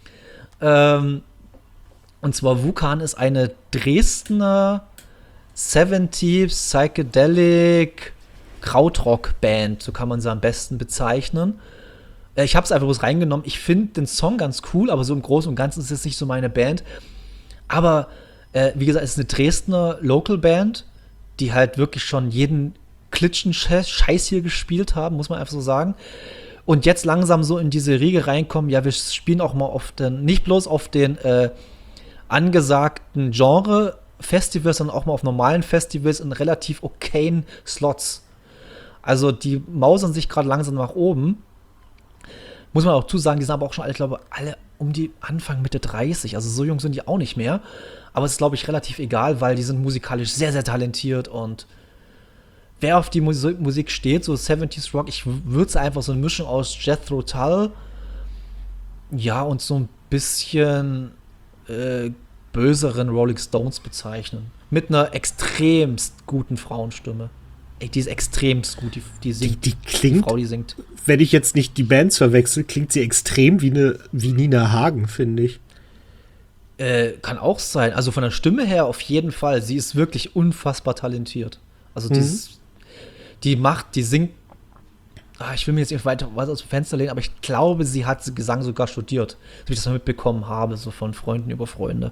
Ähm, und zwar Wukan ist eine Dresdner siebziger Psychedelic Krautrock-Band, so kann man sie am besten bezeichnen. Äh, ich habe es einfach bloß reingenommen. Ich finde den Song ganz cool, aber so im Großen und Ganzen ist es nicht so meine Band. Aber Äh, wie gesagt, es ist eine Dresdner Local-Band, die halt wirklich schon jeden Klitschen-Scheiß hier gespielt haben, muss man einfach so sagen. Und jetzt langsam so in diese Riege reinkommen, ja, wir spielen auch mal auf den, nicht bloß auf den äh, angesagten Genre-Festivals, sondern auch mal auf normalen Festivals in relativ okayen Slots. Also die mausern sich gerade langsam nach oben. Muss man auch zusagen, die sind aber auch schon alle, glaube ich, alle um die Anfang, Mitte dreißig. Also so jung sind die auch nicht mehr. Aber es ist, glaube ich, relativ egal, weil die sind musikalisch sehr, sehr talentiert. Und wer auf die Musik, Musik steht, so siebziger Rock, ich würde es einfach so eine Mischung aus Jethro Tull, ja, und so ein bisschen äh, böseren Rolling Stones bezeichnen. Mit einer extremst guten Frauenstimme. Ey, die ist extremst gut, die, die singt. Die, die klingt, die Frau, die singt. Wenn ich jetzt nicht die Bands verwechsel, klingt sie extrem wie, eine, wie Nina Hagen, finde ich. Äh, kann auch sein. Also von der Stimme her auf jeden Fall. Sie ist wirklich unfassbar talentiert. Also mhm. dieses, die macht, die singt. Ah, ich will mir jetzt nicht weiter was aus dem Fenster lehnen, aber ich glaube, sie hat Gesang sogar studiert, wie ich das mal mitbekommen habe, so von Freunden über Freunde.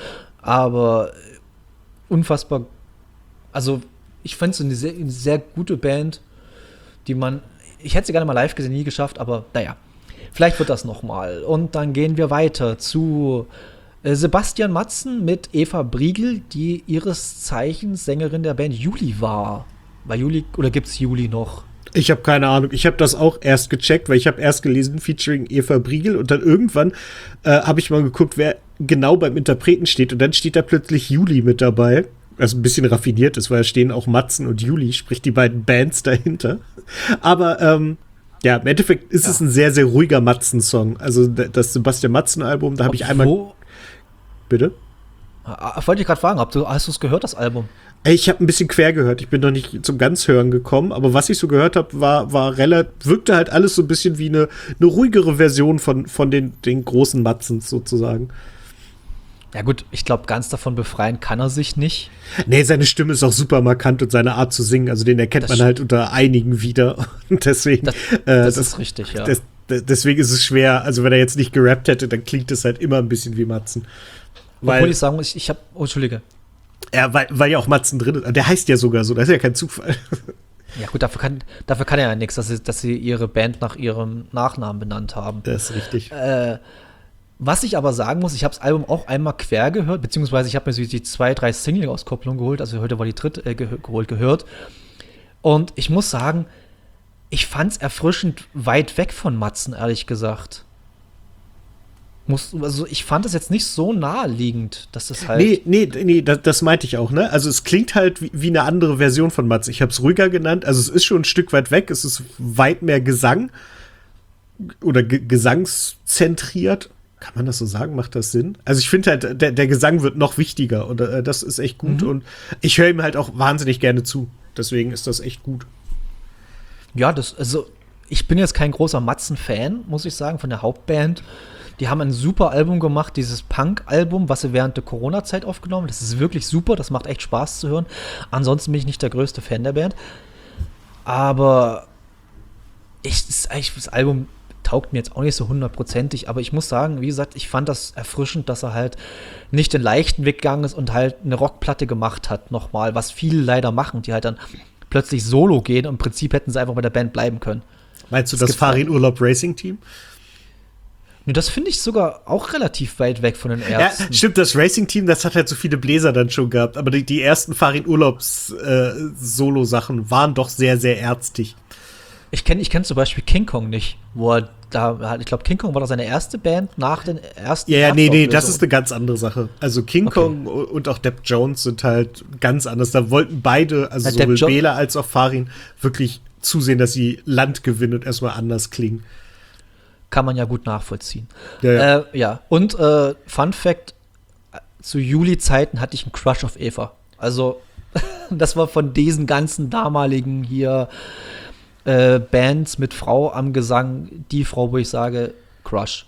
Aber unfassbar. Also ich fand es eine sehr, eine sehr gute Band, die man. Ich hätte sie gerne mal live gesehen, nie geschafft, aber naja. Vielleicht wird das noch mal. Und dann gehen wir weiter zu Sebastian Matzen mit Eva Briegel, die ihres Zeichens Sängerin der Band Juli war. War Juli, oder gibt's Juli noch? Ich habe keine Ahnung. Ich habe das auch erst gecheckt, weil ich habe erst gelesen, featuring Eva Briegel, und dann irgendwann äh, habe ich mal geguckt, wer genau beim Interpreten steht, und dann steht da plötzlich Juli mit dabei. Also ein bisschen raffiniert ist, weil da stehen auch Matzen und Juli, sprich die beiden Bands dahinter. Aber ähm, ja, im Endeffekt ist ja. es ein sehr, sehr ruhiger Matzen-Song. Also das Sebastian Matzen-Album, da habe ich einmal. Bitte? Wollte ich gerade fragen, ob du, hast du es gehört, das Album? Ich habe ein bisschen quer gehört. Ich bin noch nicht zum Ganzhören gekommen, aber was ich so gehört habe, war, war relativ, wirkte halt alles so ein bisschen wie eine, eine ruhigere Version von, von den, den großen Matzens sozusagen. Ja gut, ich glaube, ganz davon befreien kann er sich nicht. Nee, seine Stimme ist auch super markant und seine Art zu singen, also den erkennt das man halt unter einigen wieder. Und deswegen. Das, äh, das, das ist richtig, ja. Das, deswegen ist es schwer, also wenn er jetzt nicht gerappt hätte, dann klingt es halt immer ein bisschen wie Matzen. Weil, Obwohl ich sagen muss, ich, ich habe, oh, Entschuldige. Ja, weil, weil ja auch Matzen drin ist. Der heißt ja sogar so, das ist ja kein Zufall. Ja gut, dafür kann, dafür kann er ja nichts, dass sie, dass sie ihre Band nach ihrem Nachnamen benannt haben. Das ist richtig. Äh, was ich aber sagen muss, ich habe das Album auch einmal quer gehört, beziehungsweise ich habe mir so die zwei, drei Single-Auskopplungen geholt, also heute war die dritte äh, ge geholt, gehört. Und ich muss sagen, ich fand es erfrischend weit weg von Matzen, ehrlich gesagt. Muss, also ich fand es jetzt nicht so naheliegend, dass das halt. Nee, nee, nee, das, das meinte ich auch, ne? Also es klingt halt wie, wie eine andere Version von Matzen. Ich habe es ruhiger genannt, also es ist schon ein Stück weit weg, es ist weit mehr Gesang oder G gesangszentriert. Kann man das so sagen? Macht das Sinn? Also ich finde halt, der, der Gesang wird noch wichtiger und äh, das ist echt gut, mhm. und ich höre ihm halt auch wahnsinnig gerne zu. Deswegen ist das echt gut. Ja, das, also ich bin jetzt kein großer Matzen-Fan, muss ich sagen, von der Hauptband. Die haben ein super Album gemacht, dieses Punk-Album, was sie während der Corona-Zeit aufgenommen haben. Das ist wirklich super, das macht echt Spaß zu hören. Ansonsten bin ich nicht der größte Fan der Band. Aber ich, das, eigentlich, das Album taugt mir jetzt auch nicht so hundertprozentig, aber ich muss sagen, wie gesagt, ich fand das erfrischend, dass er halt nicht den leichten Weg gegangen ist und halt eine Rockplatte gemacht hat nochmal, was viele leider machen, die halt dann plötzlich solo gehen und im Prinzip hätten sie einfach bei der Band bleiben können. Meinst du das, das Farin Urlaub Racing Team? Nee, das finde ich sogar auch relativ weit weg von den Ärzten. Ja, stimmt, das Racing-Team, das hat halt so viele Bläser dann schon gehabt. Aber die, die ersten Farin-Urlaubs-Solo-Sachen waren doch sehr, sehr ärztig. Ich kenne ich kenn zum Beispiel King Kong nicht, wo er da, ich glaube, King Kong war doch seine erste Band nach den ersten. Ja, ja, nee, nee, das ist eine ganz andere Sache. Also King Okay. Kong und auch Depp Jones sind halt ganz anders. Da wollten beide, also Ja, sowohl Depp Jo- Bela als auch Farin, wirklich zusehen, dass sie Land gewinnen und erstmal anders klingen. Kann man ja gut nachvollziehen. Ja, ja. Äh, ja. Und äh, Fun Fact: Zu Juli-Zeiten hatte ich einen Crush auf Eva. Also, das war von diesen ganzen damaligen hier äh, Bands mit Frau am Gesang die Frau, wo ich sage, Crush.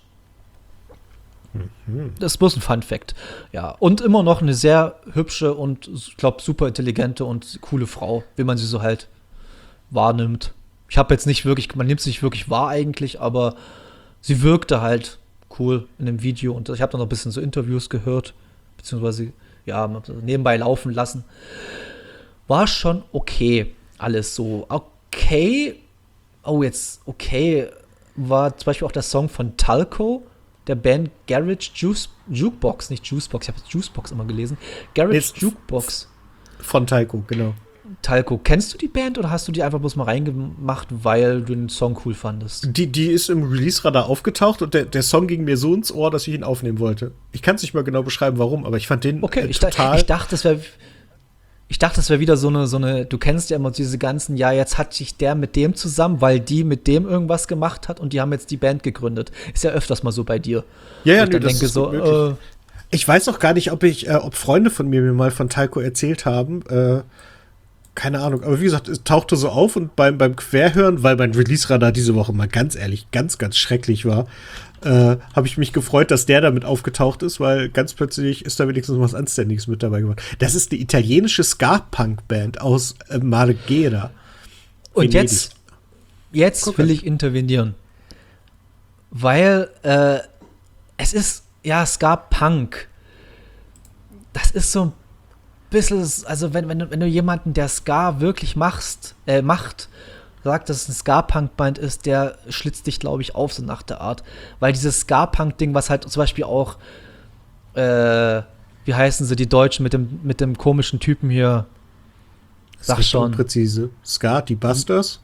Mhm. Das ist bloß ein Fun Fact. Ja. Und immer noch eine sehr hübsche und, ich glaube, super intelligente und coole Frau, wie man sie so halt wahrnimmt. Ich habe jetzt nicht wirklich, man nimmt sie nicht wirklich wahr eigentlich, aber sie wirkte halt cool in dem Video und ich habe dann noch ein bisschen so Interviews gehört, beziehungsweise ja, nebenbei laufen lassen. War schon okay, alles so. Okay, oh jetzt, okay, war zum Beispiel auch der Song von Talco, der Band Garage Juice, Jukebox, nicht Juicebox, ich habe Juicebox immer gelesen. Garage Jetzt Jukebox. Von Taiko, genau. Talco, kennst du die Band oder hast du die einfach bloß mal reingemacht, weil du den Song cool fandest? Die, die ist im Release-Radar aufgetaucht und der, der Song ging mir so ins Ohr, dass ich ihn aufnehmen wollte. Ich kann es nicht mal genau beschreiben, warum, aber ich fand den Okay, äh, ich, total. da, ich dachte, das wäre ich dachte, das wäre wieder so eine, so eine, du kennst ja immer diese ganzen, ja, jetzt hat sich der mit dem zusammen, weil die mit dem irgendwas gemacht hat und die haben jetzt die Band gegründet. Ist ja öfters mal so bei dir. ja, ja, Wo ich nee, dann das denke ist so, gut möglich. äh, Ich weiß auch gar nicht, ob ich, äh, ob Freunde von mir mir mal von Taiko erzählt haben. Äh, keine Ahnung. Aber wie gesagt, es tauchte so auf und beim, beim Querhören, weil mein Release-Radar diese Woche mal ganz ehrlich ganz, ganz schrecklich war, äh, habe ich mich gefreut, dass der damit aufgetaucht ist, weil ganz plötzlich ist da wenigstens was Anständiges mit dabei geworden. Das ist eine italienische Ska-Punk-Band aus äh, Marghera. und Venedig. jetzt, jetzt Guck will an. ich intervenieren. Weil, äh, es ist, ja, Ska-Punk. Das ist so ein bisschen, also wenn, wenn, du, wenn du jemanden, der Ska wirklich machst, äh, macht, sagt, dass es eine Ska-Punk-Band ist, der schlitzt dich, glaube ich, auf, so nach der Art. Weil dieses Ska-Punk-Ding, was halt zum Beispiel auch, äh, wie heißen sie, die Deutschen mit dem, mit dem komischen Typen hier, sag Das ist schon. präzise. Ska, die Busters.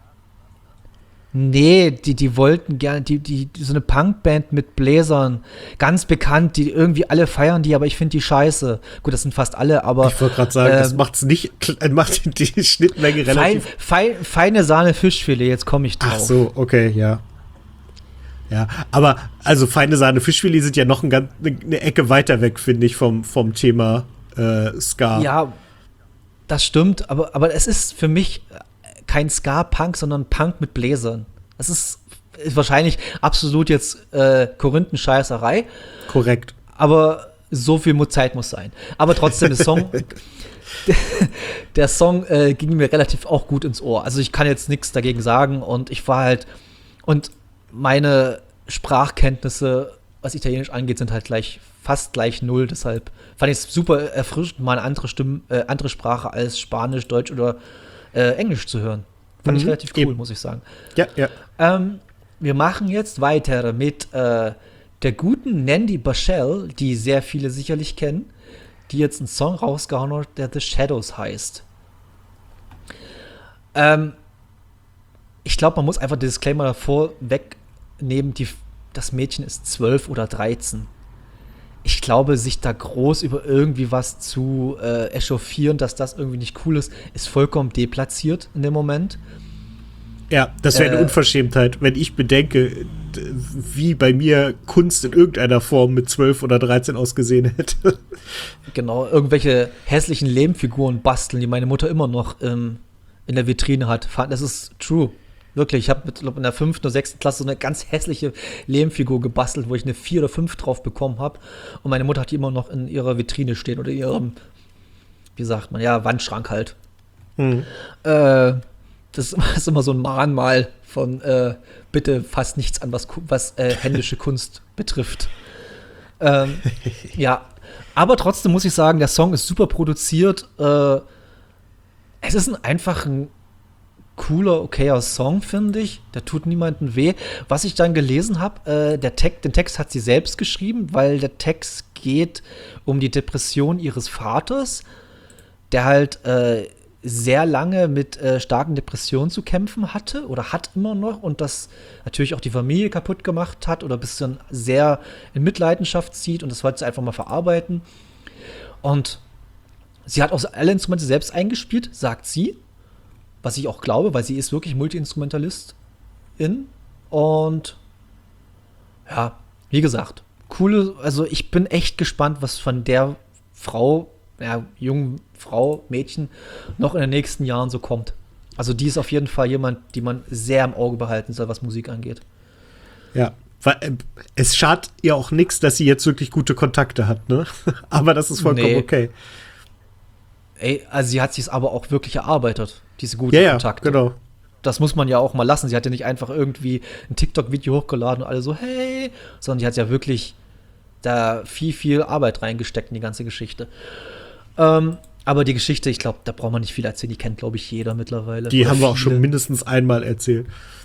Nee, die, die wollten gerne, die, die, die, so eine Punkband mit Bläsern, ganz bekannt, die irgendwie alle feiern die, aber ich finde die scheiße. Gut, das sind fast alle, aber. Ich wollte gerade sagen, das ähm, macht's nicht, äh, macht die Schnittmenge fein, relativ. fein, feine Sahne Fischfilet, jetzt komme ich drauf. Ach so, okay, ja. Ja, aber also feine Sahne Fischfilet sind ja noch ein ganz, eine Ecke weiter weg, finde ich, vom, vom Thema äh, Ska. Ja, das stimmt, aber, aber es ist für mich kein Ska-Punk, sondern Punk mit Bläsern. Das ist, ist wahrscheinlich absolut jetzt äh, Korinthenscheißerei, Korrekt. aber so viel Mu- Zeit muss sein. Aber trotzdem, der Song, der, der Song äh, ging mir relativ auch gut ins Ohr. Also ich kann jetzt nichts dagegen sagen und ich war halt, und meine Sprachkenntnisse, was Italienisch angeht, sind halt gleich, fast gleich null. Deshalb fand ich es super erfrischend, mal eine andere Stimme, äh, andere Sprache als Spanisch, Deutsch oder äh, Englisch zu hören. Fand ich Mhm, relativ cool, eben. muss ich sagen. Ja, ja. Ähm, wir machen jetzt weiter mit äh, der guten Nandi Bashel, die sehr viele sicherlich kennen, die jetzt einen Song rausgehauen hat, der The Shadows heißt. Ähm, ich glaube, man muss einfach den Disclaimer davor wegnehmen, die, das Mädchen ist zwölf oder dreizehn. Ich glaube, sich da groß über irgendwie was zu äh, echauffieren, dass das irgendwie nicht cool ist, ist vollkommen deplatziert in dem Moment. Ja, das wäre eine Äh, Unverschämtheit, wenn ich bedenke, d- wie bei mir Kunst in irgendeiner Form mit zwölf oder dreizehn ausgesehen hätte. Genau, irgendwelche hässlichen Lehmfiguren basteln, die meine Mutter immer noch ähm, in der Vitrine hat. Das ist true. Wirklich, ich habe in der fünften oder sechsten Klasse so eine ganz hässliche Lehmfigur gebastelt, wo ich eine vier oder fünf drauf bekommen habe. Und meine Mutter hat die immer noch in ihrer Vitrine stehen oder in ihrem, wie sagt man, ja, Wandschrank halt. Hm. Äh, das ist immer so ein Mahnmal von äh, bitte fasst nichts an, was, was äh, händische Kunst betrifft. Ähm, ja, aber trotzdem muss ich sagen, der Song ist super produziert. Äh, es ist ein, einfach ein cooler, okayer Song, finde ich. Der tut niemandem weh. Was ich dann gelesen habe, äh, der Text, den Text hat sie selbst geschrieben, weil der Text geht um die Depression ihres Vaters, der halt äh, sehr lange mit äh, starken Depressionen zu kämpfen hatte oder hat immer noch und das natürlich auch die Familie kaputt gemacht hat oder ein bisschen sehr in Mitleidenschaft zieht und das wollte sie einfach mal verarbeiten. Und sie hat auch alle Instrumente selbst eingespielt, sagt sie, was ich auch glaube, weil sie ist wirklich Multi-Instrumentalistin. Und ja, wie gesagt, coole, also ich bin echt gespannt, was von der Frau, ja, jungen Frau, Mädchen, noch in den nächsten Jahren so kommt. Also die ist auf jeden Fall jemand, die man sehr im Auge behalten soll, was Musik angeht. Ja, weil äh, es schadet ihr auch nichts, dass sie jetzt wirklich gute Kontakte hat, ne? Aber das ist vollkommen Nee. okay. Ey, also sie hat sich aber auch wirklich erarbeitet, diese guten Ja, ja, Kontakte. genau. Das muss man ja auch mal lassen. Sie hat ja nicht einfach irgendwie ein TikTok-Video hochgeladen und alle so, hey, sondern die hat ja wirklich da viel, viel Arbeit reingesteckt in die ganze Geschichte. Ähm, aber die Geschichte, ich glaube, da braucht man nicht viel erzählen. Die kennt, glaube ich, jeder mittlerweile. Die Oder haben wir auch viele. schon mindestens einmal erzählt.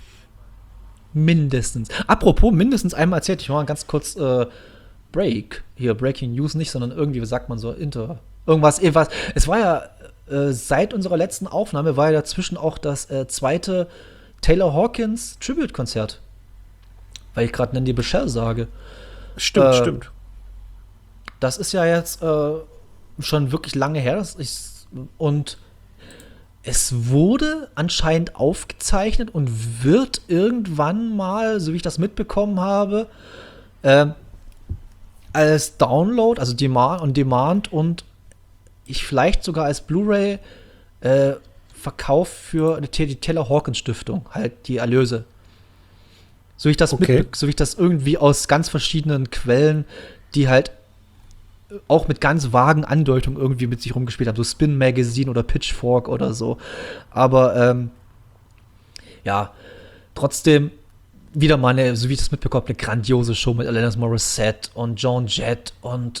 Mindestens. Apropos, mindestens einmal erzählt. Ich mache mal ganz kurz äh, Break. Hier, Breaking News nicht, sondern irgendwie, wie sagt man so, Inter. Irgendwas, irgendwas. Es war ja äh, seit unserer letzten Aufnahme war ja dazwischen auch das äh, zweite Taylor Hawkins Tribute-Konzert. Weil ich gerade Nandy Bichelle sage. Stimmt, Äh, stimmt. Das ist ja jetzt äh, schon wirklich lange her. Das ist, und es wurde anscheinend aufgezeichnet und wird irgendwann mal, so wie ich das mitbekommen habe, äh, als Download, also Demand on Demand und ich vielleicht sogar als Blu-ray äh, verkauft für die Taylor Hawkins Stiftung, halt die Erlöse. So wie ich das, Okay. mitbe- so wie ich das irgendwie aus ganz verschiedenen Quellen, die halt auch mit ganz vagen Andeutungen irgendwie mit sich rumgespielt haben, so Spin Magazine oder Pitchfork oder so. Aber ähm, ja, trotzdem wieder mal eine, so wie ich das mitbekomme, eine grandiose Show mit Alanis Morissette und Joan Jett und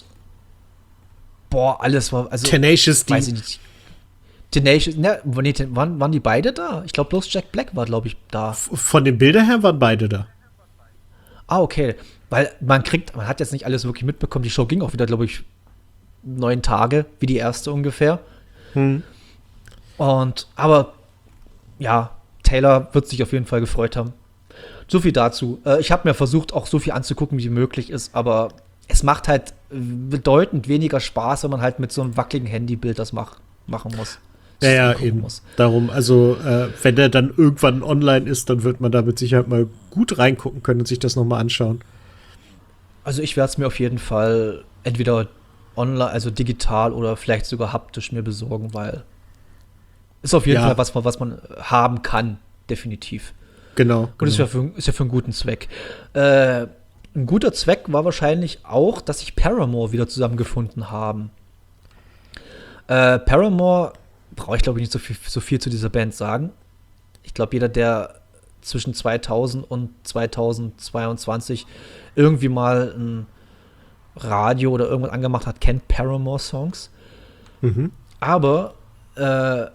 boah, alles war, also Tenacious D. weiß ich nicht. Tenacious, ne, nee, waren, waren die beide da? Ich glaube, bloß Jack Black war, glaube ich, da. Von den Bildern her waren beide da. Ah, okay. Weil man kriegt, man hat jetzt nicht alles wirklich mitbekommen. Die Show ging auch wieder, glaube ich, neun Tage, wie die erste ungefähr. Hm. Und, aber, ja, Taylor wird sich auf jeden Fall gefreut haben. So viel dazu. Äh, ich habe mir versucht, auch so viel anzugucken, wie möglich ist, aber es macht halt bedeutend weniger Spaß, wenn man halt mit so einem wackeligen Handybild das mach, machen muss. Ja, ja, gucken eben. muss. Darum, also, äh, wenn der dann irgendwann online ist, dann wird man da mit Sicherheit mal gut reingucken können und sich das nochmal anschauen. Also ich werde es mir auf jeden Fall entweder online, also digital oder vielleicht sogar haptisch mir besorgen, weil ist auf jeden Ja. Fall was, man- was man haben kann, definitiv. Genau. Und ist ja für, ist ja für einen guten Zweck. Äh, ein guter Zweck war wahrscheinlich auch, dass sich Paramore wieder zusammengefunden haben. Äh, Paramore brauche ich, glaube ich, nicht so viel, so viel zu dieser Band sagen. Ich glaube, jeder, der zwischen zweitausend und zweitausendzweiundzwanzig irgendwie mal ein Radio oder irgendwas angemacht hat, kennt Paramore-Songs. Mhm. Aber äh,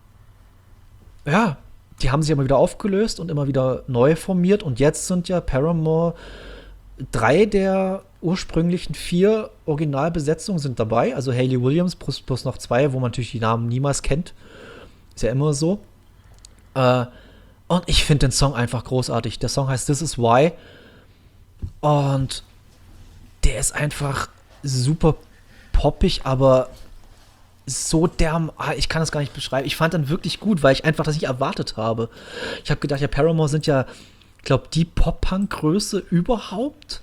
ja, die haben sich immer wieder aufgelöst und immer wieder neu formiert. Und jetzt sind ja Paramore drei der ursprünglichen vier Originalbesetzungen sind dabei. Also Hayley Williams plus, plus noch zwei, wo man natürlich die Namen niemals kennt. Ist ja immer so. Äh, und ich finde den Song einfach großartig. Der Song heißt This Is Why. Und der ist einfach super poppig, aber so derm, ah, ich kann das gar nicht beschreiben. Ich fand den wirklich gut, weil ich einfach das nicht erwartet habe. Ich habe gedacht, ja, Paramore sind ja, ich glaube, die Pop-Punk-Größe überhaupt.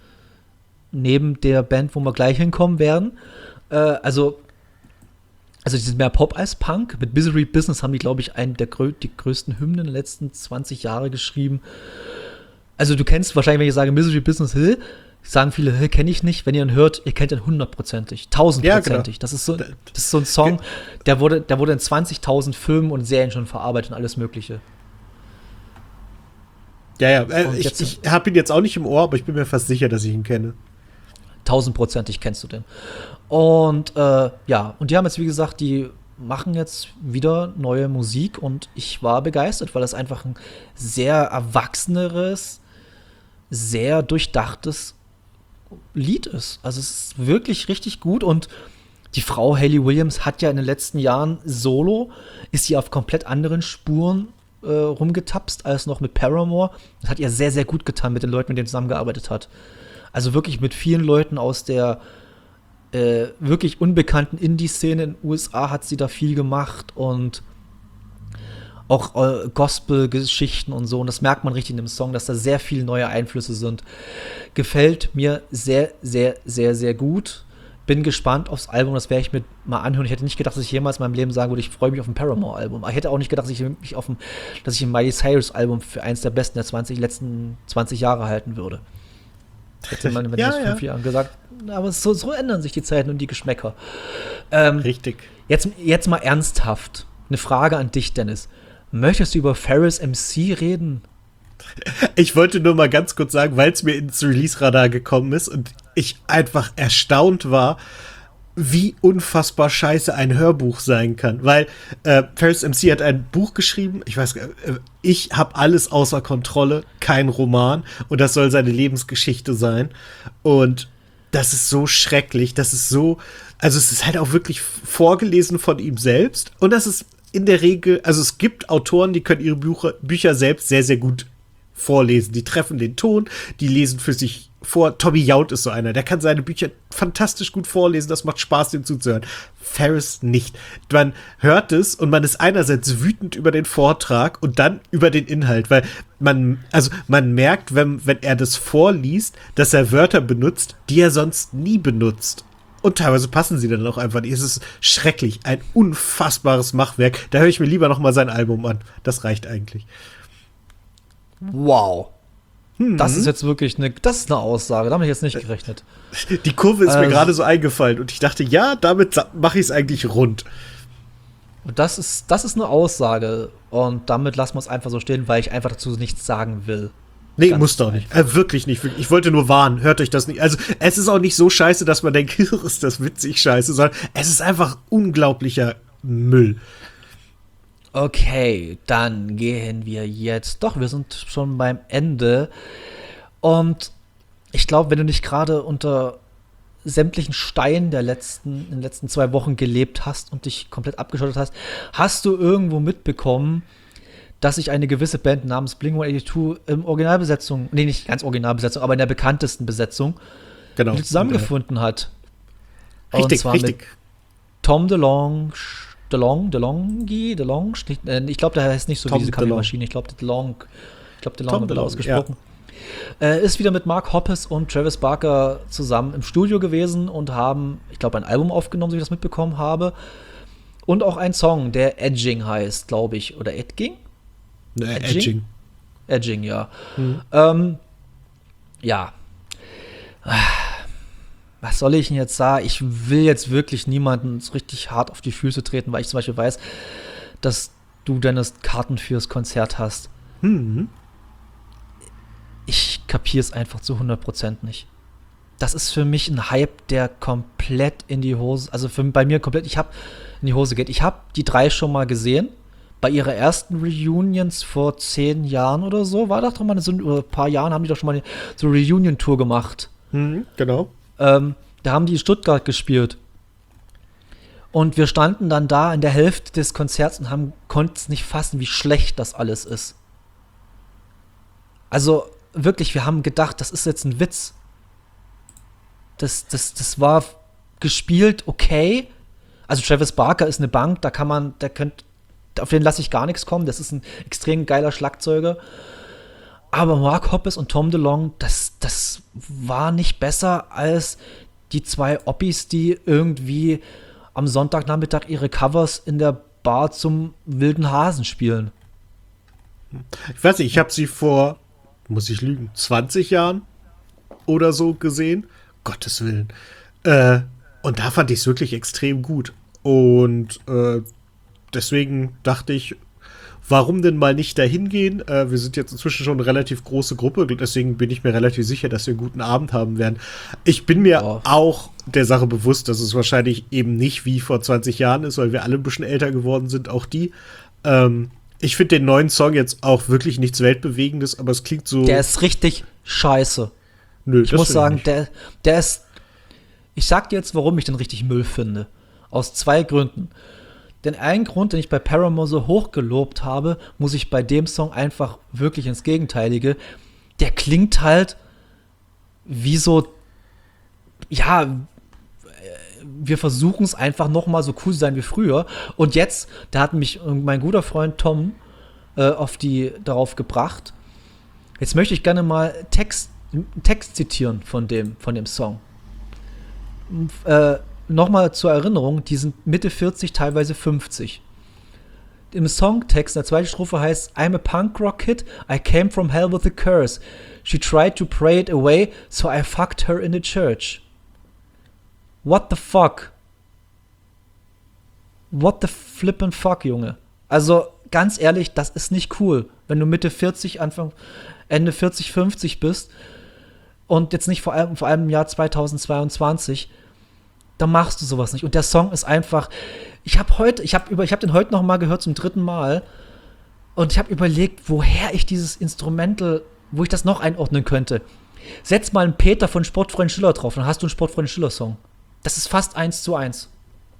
Neben der Band, wo wir gleich hinkommen werden. Äh, also, also die sind mehr Pop als Punk. Mit Misery Business haben die, glaube ich, einen der grö- die größten Hymnen der letzten zwanzig Jahre geschrieben. Also du kennst wahrscheinlich, wenn ich sage Misery Business Hill, sagen viele, hey, kenne ich nicht. Wenn ihr ihn hört, ihr kennt ihn hundertprozentig, tausendprozentig. Ja, genau. Das ist so, das ist so ein Song, der wurde, der wurde in zwanzigtausend Filmen und Serien schon verarbeitet und alles Mögliche. Ja, ja, äh, ich, ich habe ihn jetzt auch nicht im Ohr, aber ich bin mir fast sicher, dass ich ihn kenne. Tausendprozentig kennst du den. Und äh, ja, und die haben jetzt, wie gesagt, die machen jetzt wieder neue Musik und ich war begeistert, weil das einfach ein sehr erwachseneres, sehr durchdachtes Lied ist. Also es ist wirklich richtig gut und die Frau Hayley Williams hat ja in den letzten Jahren solo, ist sie auf komplett anderen Spuren äh, rumgetapst als noch mit Paramore. Das hat ihr sehr, sehr gut getan mit den Leuten, mit denen sie zusammengearbeitet hat. Also wirklich mit vielen Leuten aus der äh, wirklich unbekannten Indie-Szene in den U S A hat sie da viel gemacht und auch äh, Gospel-Geschichten und so. Und das merkt man richtig in dem Song, dass da sehr viele neue Einflüsse sind. Gefällt mir sehr, sehr, sehr, sehr gut. Bin gespannt aufs Album, das werde ich mir mal anhören. Ich hätte nicht gedacht, dass ich jemals in meinem Leben sagen würde, ich freue mich auf ein Paramore-Album. Ich hätte auch nicht gedacht, dass ich mich auf ein, dass ich ein Miley Cyrus-Album für eins der besten der zwanzig, letzten zwanzig Jahre halten würde. Hätte man, wenn ja, ich vor fünf ja. Jahren gesagt, aber so, so ändern sich die Zeiten und die Geschmäcker. Ähm, Richtig. Jetzt, jetzt mal ernsthaft. Eine Frage an dich, Dennis. Möchtest du über Ferris M C reden? Ich wollte nur mal ganz kurz sagen, weil es mir ins Release-Radar gekommen ist und ich einfach erstaunt war, wie unfassbar scheiße ein Hörbuch sein kann. Weil äh, Ferris M C hat ein Buch geschrieben, ich weiß, äh, ich habe alles außer Kontrolle, kein Roman und das soll seine Lebensgeschichte sein. Und das ist so schrecklich, das ist so, also es ist halt auch wirklich vorgelesen von ihm selbst und das ist in der Regel, also es gibt Autoren, die können ihre Bücher, Bücher selbst sehr, sehr gut vorlesen. Die treffen den Ton, die lesen für sich vor. Tommy Jaud ist so einer, der kann seine Bücher fantastisch gut vorlesen, das macht Spaß, dem zuzuhören. Ferris nicht. Man hört es und man ist einerseits wütend über den Vortrag und dann über den Inhalt, weil man, also man merkt, wenn, wenn er das vorliest, dass er Wörter benutzt, die er sonst nie benutzt. Und teilweise passen sie dann auch einfach nicht. Es ist schrecklich, ein unfassbares Machwerk. Da höre ich mir lieber noch mal sein Album an. Das reicht eigentlich. Wow. Hm. Das ist jetzt wirklich eine, das ist eine Aussage. Da habe ich jetzt nicht gerechnet. Die Kurve ist also, mir gerade so eingefallen und ich dachte, ja, damit mache ich es eigentlich rund. Das ist, das ist eine Aussage und damit lassen wir es einfach so stehen, weil ich einfach dazu nichts sagen will. Nee, muss doch nicht. Äh, wirklich nicht. Ich wollte nur warnen. Hört euch das nicht. Also, es ist auch nicht so scheiße, dass man denkt, ist das witzig scheiße, sondern es ist einfach unglaublicher Müll. Okay, dann gehen wir jetzt. Doch, wir sind schon beim Ende. Und ich glaube, wenn du nicht gerade unter sämtlichen Steinen der letzten, in den letzten zwei Wochen gelebt hast und dich komplett abgeschottet hast, hast du irgendwo mitbekommen, dass sich eine gewisse Band namens Blink one eighty-two in Originalbesetzung, nee, nicht ganz Originalbesetzung, aber in der bekanntesten Besetzung genau. zusammengefunden hat. Richtig, und zwar richtig. Mit Tom DeLonge, DeLonge, DeLonge, DeLonge, ich glaube, der heißt nicht so Tom wie diese Kaffeemaschine, ich glaube, DeLonge, ich glaube, DeLonge wird ausgesprochen. Ja. Äh, ist wieder mit Mark Hoppus und Travis Barker zusammen im Studio gewesen und haben, ich glaube, ein Album aufgenommen, so wie ich das mitbekommen habe. Und auch ein Song, der Edging heißt, glaube ich, oder Edging? Ne, Edging. Edging. Edging, ja. Mhm. Ähm, ja. Was soll ich denn jetzt sagen? Ich will jetzt wirklich niemanden so richtig hart auf die Füße treten, weil ich zum Beispiel weiß, dass du Dennis Karten fürs Konzert hast. Mhm. Ich kapiere es einfach zu hundert Prozent nicht. Das ist für mich ein Hype, der komplett in die Hose, also für, bei mir komplett, ich habe in die Hose geht. Ich habe die drei schon mal gesehen. Bei ihrer ersten Reunions vor zehn Jahren oder so, war das doch mal so ein paar Jahren, haben die doch schon mal so eine Reunion-Tour gemacht. Mhm, genau. Ähm, da haben die in Stuttgart gespielt. Und wir standen dann da in der Hälfte des Konzerts und haben, konnten es nicht fassen, wie schlecht das alles ist. Also wirklich, wir haben gedacht, das ist jetzt ein Witz. Das, das, das war gespielt okay. Also Travis Barker ist eine Bank, da kann man, der könnte, auf den lasse ich gar nichts kommen. Das ist ein extrem geiler Schlagzeuger. Aber Mark Hoppus und Tom DeLonge, das, das war nicht besser als die zwei Oppis, die irgendwie am Sonntagnachmittag ihre Covers in der Bar zum Wilden Hasen spielen. Ich weiß nicht, ich habe sie vor, muss ich lügen, zwanzig Jahren oder so gesehen. Gottes Willen. Äh, und da fand ich es wirklich extrem gut. Und äh, deswegen dachte ich, warum denn mal nicht dahin gehen? Äh, wir sind jetzt inzwischen schon eine relativ große Gruppe, deswegen bin ich mir relativ sicher, dass wir einen guten Abend haben werden. Ich bin mir oh. auch der Sache bewusst, dass es wahrscheinlich eben nicht wie vor zwanzig Jahren ist, weil wir alle ein bisschen älter geworden sind, auch die. Ähm, ich finde den neuen Song jetzt auch wirklich nichts Weltbewegendes, aber es klingt so. Der ist richtig scheiße. Nö, ich muss sagen, der, der ist. Ich sag dir jetzt, warum ich den richtig Müll finde. Aus zwei Gründen. Den einen Grund, den ich bei Paramore so hoch gelobt habe, muss ich bei dem Song einfach wirklich ins Gegenteilige. Der klingt halt wie so, ja, wir versuchen es einfach noch mal so cool zu sein wie früher. Und jetzt, da hat mich mein guter Freund Tom äh, auf die, darauf gebracht. Jetzt möchte ich gerne mal Text, Text zitieren von dem, von dem Song. Äh, Nochmal zur Erinnerung, die sind Mitte vierzig, teilweise fünfzig. Im Songtext, in der zweiten Strophe heißt I'm a punk rock kid, I came from hell with a curse. She tried to pray it away, so I fucked her in the church. What the fuck? What the flippin' fuck, Junge? Also, ganz ehrlich, das ist nicht cool, wenn du Mitte vierzig, Anfang, Ende vierzig, fünfzig bist und jetzt nicht vor allem, vor allem im Jahr zweitausendzweiundzwanzig, dann machst du sowas nicht. Und der Song ist einfach, ich habe heute, ich habe über, ich habe den heute noch mal gehört zum dritten Mal und ich habe überlegt, woher ich dieses Instrumental, wo ich das noch einordnen könnte. Setz mal einen Peter von Sportfreund Schiller drauf, dann hast du einen Sportfreund Schiller Song. Das ist fast eins zu eins.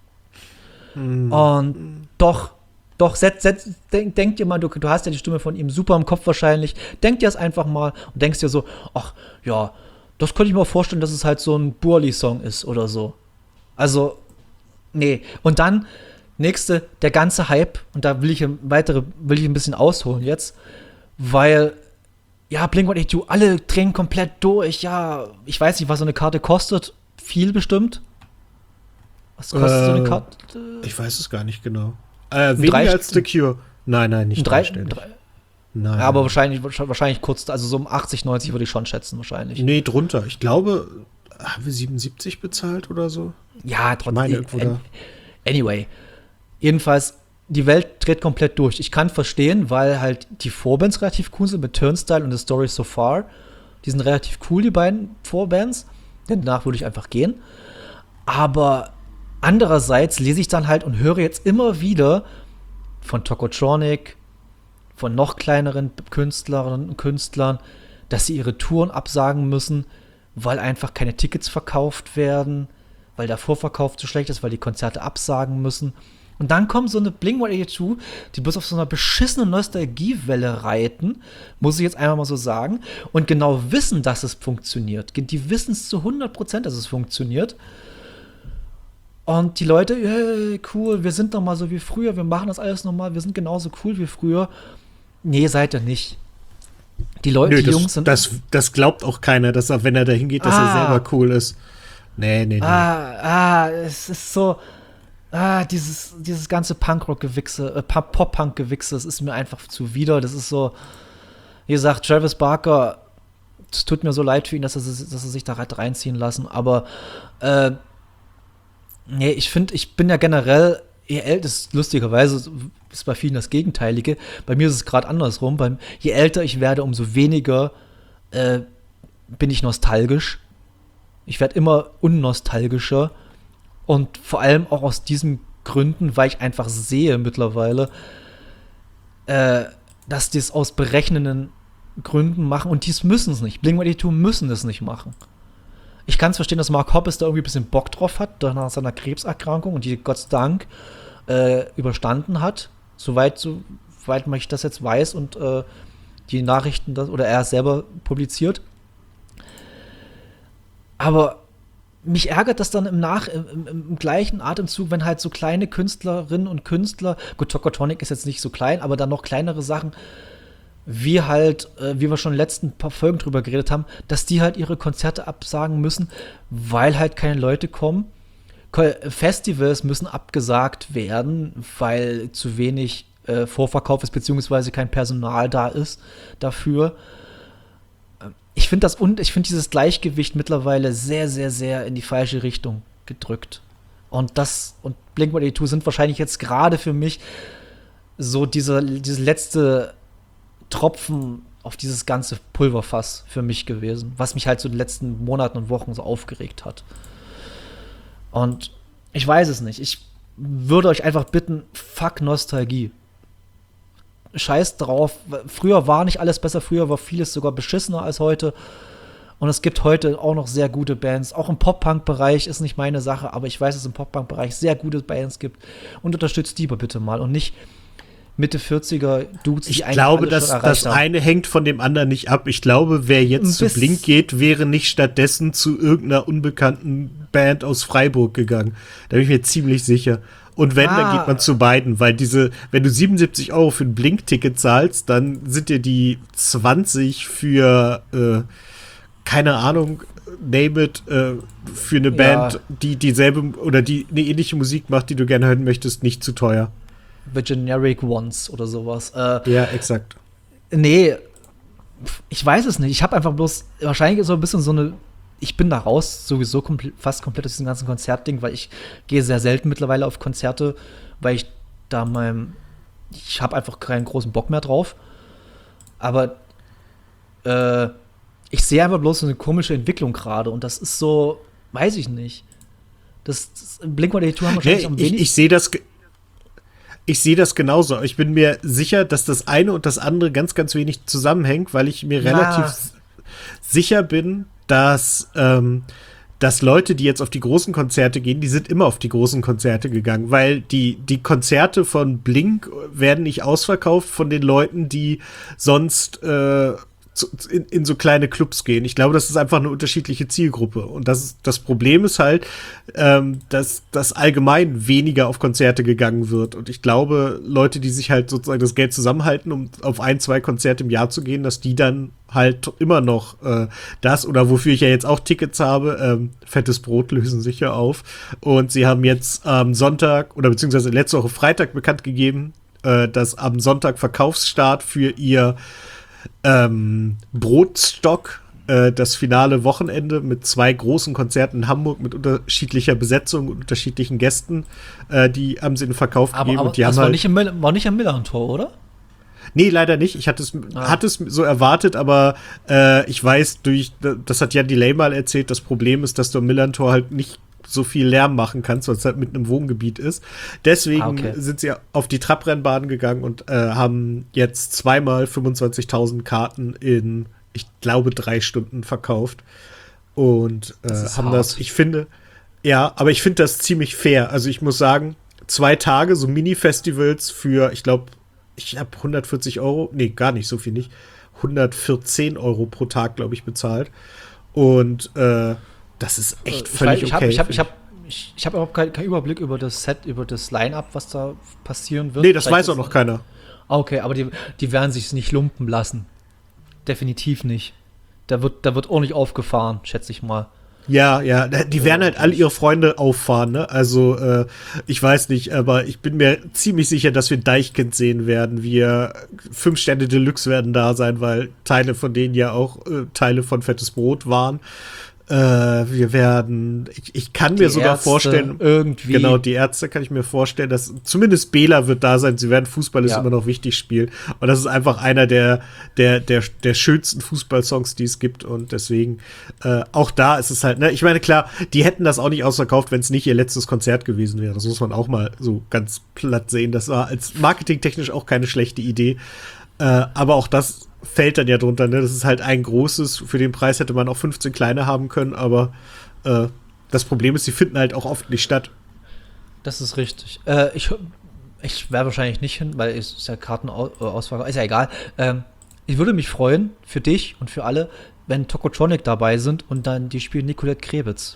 Mm. Und doch, doch, setz, setz, denk, denk dir mal, du, du hast ja die Stimme von ihm super im Kopf wahrscheinlich, denk dir das einfach mal und denkst dir so, ach, ja, das könnte ich mir auch vorstellen, dass es halt so ein Burli-Song ist oder so. Also, nee. Und dann, nächste, der ganze Hype, und da will ich weitere, will ich ein bisschen ausholen jetzt, weil, ja, Blink one eighty-two, alle drehen komplett durch, ja, ich weiß nicht, was so eine Karte kostet, viel bestimmt. Was kostet äh, so eine Karte? Ich weiß es gar nicht genau. Äh, weniger drei, als The Cure. Nein, nein, nicht drei, dreistellig. Drei, nein. Ja, aber wahrscheinlich, wahrscheinlich kurz, also so um achtzig, neunzig würde ich schon schätzen, wahrscheinlich. Nee, drunter. Ich glaube, haben wir siebenundsiebzig bezahlt oder so? Ja, trotzdem. Meine irgendwo da. Anyway, jedenfalls, die Welt dreht komplett durch. Ich kann verstehen, weil halt die Vorbands relativ cool sind mit Turnstile und The Story So Far. Die sind relativ cool, die beiden Vorbands. Denn danach würde ich einfach gehen. Aber andererseits lese ich dann halt und höre jetzt immer wieder von Tokotronic, von noch kleineren Künstlerinnen und Künstlern, dass sie ihre Touren absagen müssen, weil einfach keine Tickets verkauft werden, weil der Vorverkauf zu schlecht ist, weil die Konzerte absagen müssen. Und dann kommt so eine Blink one eighty-two, die bloß auf so einer beschissenen Nostalgiewelle reiten, muss ich jetzt einfach mal so sagen, und genau wissen, dass es funktioniert. Die wissen es zu hundert Prozent, dass es funktioniert. Und die Leute, hey, cool, wir sind noch mal so wie früher, wir machen das alles nochmal, wir sind genauso cool wie früher. Nee, seid ihr nicht. Die Leute, Nö, die das, Jungs sind. Das, das glaubt auch keiner, dass er, wenn er da hingeht, dass ah. er selber cool ist. Nee, nee, nee. Ah, ah, es ist so. Ah, dieses, dieses ganze Punkrock-Gewichse, äh, Pop-Punk-Gewichse, das ist mir einfach zuwider. Das ist so, wie gesagt, Travis Barker, es tut mir so leid für ihn, dass er, dass er sich da halt reinziehen lassen, aber äh, nee, ich finde, ich bin ja generell, je älter, das ist lustigerweise, ist bei vielen das Gegenteilige, bei mir ist es gerade andersrum, beim, je älter ich werde, umso weniger äh, bin ich nostalgisch. Ich werde immer unnostalgischer. Und vor allem auch aus diesen Gründen, weil ich einfach sehe mittlerweile, äh, dass die es aus berechnenden Gründen machen. Und dies müssen es nicht. Blink one eighty-two müssen das nicht machen. Ich kann es verstehen, dass Mark Hoppus da irgendwie ein bisschen Bock drauf hat, nach seiner Krebserkrankung und die Gott sei Dank äh, überstanden hat. Soweit, soweit ich das jetzt weiß und äh, die Nachrichten, das, oder er es selber publiziert. Aber mich ärgert das dann im, Nach, im, im gleichen Atemzug, wenn halt so kleine Künstlerinnen und Künstler, gut, Tokotronic ist jetzt nicht so klein, aber dann noch kleinere Sachen, wie halt, äh, wie wir schon in den letzten paar Folgen drüber geredet haben, dass die halt ihre Konzerte absagen müssen, weil halt keine Leute kommen. Festivals müssen abgesagt werden, weil zu wenig äh, Vorverkauf ist, beziehungsweise kein Personal da ist dafür. ich finde das und ich finde dieses Gleichgewicht mittlerweile sehr, sehr, sehr in die falsche Richtung gedrückt. Und das und Blink one eighty-two sind wahrscheinlich jetzt gerade für mich so diese, diese letzte Tropfen auf dieses ganze Pulverfass für mich gewesen, was mich halt so in den letzten Monaten und Wochen so aufgeregt hat. Und ich weiß es nicht. Ich würde euch einfach bitten, fuck Nostalgie. Scheiß drauf. Früher war nicht alles besser, früher war vieles sogar beschissener als heute. Und es gibt heute auch noch sehr gute Bands. Auch im Pop-Punk-Bereich ist nicht meine Sache, aber ich weiß, dass es im Pop-Punk-Bereich sehr gute Bands gibt. Und unterstützt die bitte mal und nicht Mitte vierziger Dudes, die Ich eigentlich glaube, alles dass schon erreicht das haben. eine hängt von dem anderen nicht ab. Ich glaube, wer jetzt zu Bis- Blink geht, wäre nicht stattdessen zu irgendeiner unbekannten Band aus Freiburg gegangen. Da bin ich mir ziemlich sicher. Und wenn, Ah. dann geht man zu beiden, weil diese, wenn du siebenundsiebzig Euro für ein Blink-Ticket zahlst, dann sind dir die zwanzig für, äh, keine Ahnung, name it, äh, für eine Ja. Band, die dieselbe oder die eine ähnliche Musik macht, die du gerne hören möchtest, nicht zu teuer. The Generic Ones oder sowas. Äh, Ja, exakt. Nee, pf, ich weiß es nicht. Ich habe einfach bloß, wahrscheinlich ist so ein bisschen so eine, ich bin da raus, sowieso komple- fast komplett aus diesem ganzen Konzertding, weil ich gehe sehr selten mittlerweile auf Konzerte, weil ich da meinem, ich habe einfach keinen großen Bock mehr drauf. Aber äh, ich sehe einfach bloß so eine komische Entwicklung gerade und das ist so, weiß ich nicht. Das, das Blink one eighty-two haben wahrscheinlich Nee, am ich wenigsten. ich sehe das, ge- ich sehe das genauso. Ich bin mir sicher, dass das eine und das andere ganz, ganz wenig zusammenhängt, weil ich mir Ja. relativ s- sicher bin, dass, ähm, dass Leute, die jetzt auf die großen Konzerte gehen, die sind immer auf die großen Konzerte gegangen, weil die, die Konzerte von Blink werden nicht ausverkauft von den Leuten, die sonst äh, zu, in, in so kleine Clubs gehen. Ich glaube, das ist einfach eine unterschiedliche Zielgruppe. Und das, ist, das Problem ist halt, ähm, dass, dass allgemein weniger auf Konzerte gegangen wird. Und ich glaube, Leute, die sich halt sozusagen das Geld zusammenhalten, um auf ein, zwei Konzerte im Jahr zu gehen, dass die dann halt immer noch äh, das oder wofür ich ja jetzt auch Tickets habe, ähm, fettes Brot lösen sich ja auf. Und sie haben jetzt am Sonntag oder beziehungsweise letzte Woche Freitag bekannt gegeben, äh, dass am Sonntag Verkaufsstart für ihr ähm, Brotstock, äh, das finale Wochenende mit zwei großen Konzerten in Hamburg mit unterschiedlicher Besetzung und unterschiedlichen Gästen, äh, die haben sie in den Verkauf aber gegeben. aber und die das haben war, halt nicht im, Mill- war nicht am Millern-Tor, oder? Nee, leider nicht. Ich hatte es, Ah. hatte es so erwartet, aber äh, ich weiß durch, das hat Jan Delay mal erzählt, das Problem ist, dass du am Millantor halt nicht so viel Lärm machen kannst, weil es halt mitten im Wohngebiet ist. Deswegen Ah, okay. sind sie auf die Trabrennbahn gegangen und äh, haben jetzt zweimal fünfundzwanzigtausend Karten in, ich glaube, drei Stunden verkauft. Und äh, Das ist haben hart. das, ich finde, ja, aber ich finde das ziemlich fair. Also ich muss sagen, zwei Tage, so Mini-Festivals für, ich glaube, ich habe hundertvierzig Euro, nee, gar nicht, so viel nicht, hundertvierzehn Euro pro Tag, glaube ich, bezahlt. Und äh, das ist echt Ich völlig weiß, ich hab, okay. Ich habe ich finde hab, ich, ich hab überhaupt keinen keinen Überblick über das Set, über das Line-Up, was da passieren wird. Nee, das Vielleicht weiß auch ist- noch keiner. Ah, okay, aber die, die werden sich nicht lumpen lassen. Definitiv nicht. Da wird, da wird ordentlich aufgefahren, schätze ich mal. Ja, ja, die werden halt alle ihre Freunde auffahren, ne? Also, äh, ich weiß nicht, aber ich bin mir ziemlich sicher, dass wir Deichkind sehen werden. Wir fünf Sterne Deluxe werden da sein, weil Teile von denen ja auch äh, Teile von Fettes Brot waren. Äh, wir werden, ich, ich kann mir Die sogar Ärzte vorstellen, irgendwie. genau, die Ärzte kann ich mir vorstellen, dass zumindest Bela wird da sein. Sie werden Fußball ist Ja. immer noch wichtig spielen. Und das ist einfach einer der, der, der, der schönsten Fußballsongs, die es gibt. Und deswegen, äh, auch da ist es halt, ne, ich meine, klar, die hätten das auch nicht ausverkauft, wenn es nicht ihr letztes Konzert gewesen wäre. Das muss man auch mal so ganz platt sehen. Das war als marketingtechnisch auch keine schlechte Idee. Äh, aber auch das fällt dann ja drunter, ne? Das ist halt ein großes, für den Preis hätte man auch fünfzehn kleine haben können, aber äh, das Problem ist, die finden halt auch oft nicht statt. Das ist richtig. Äh, ich ich wäre wahrscheinlich nicht hin, weil es ist ja Kartenauswahl, ist ja egal. Ähm, ich würde mich freuen, für dich und für alle, wenn Tokotronic dabei sind und dann die spielen Nicolette Krebitz.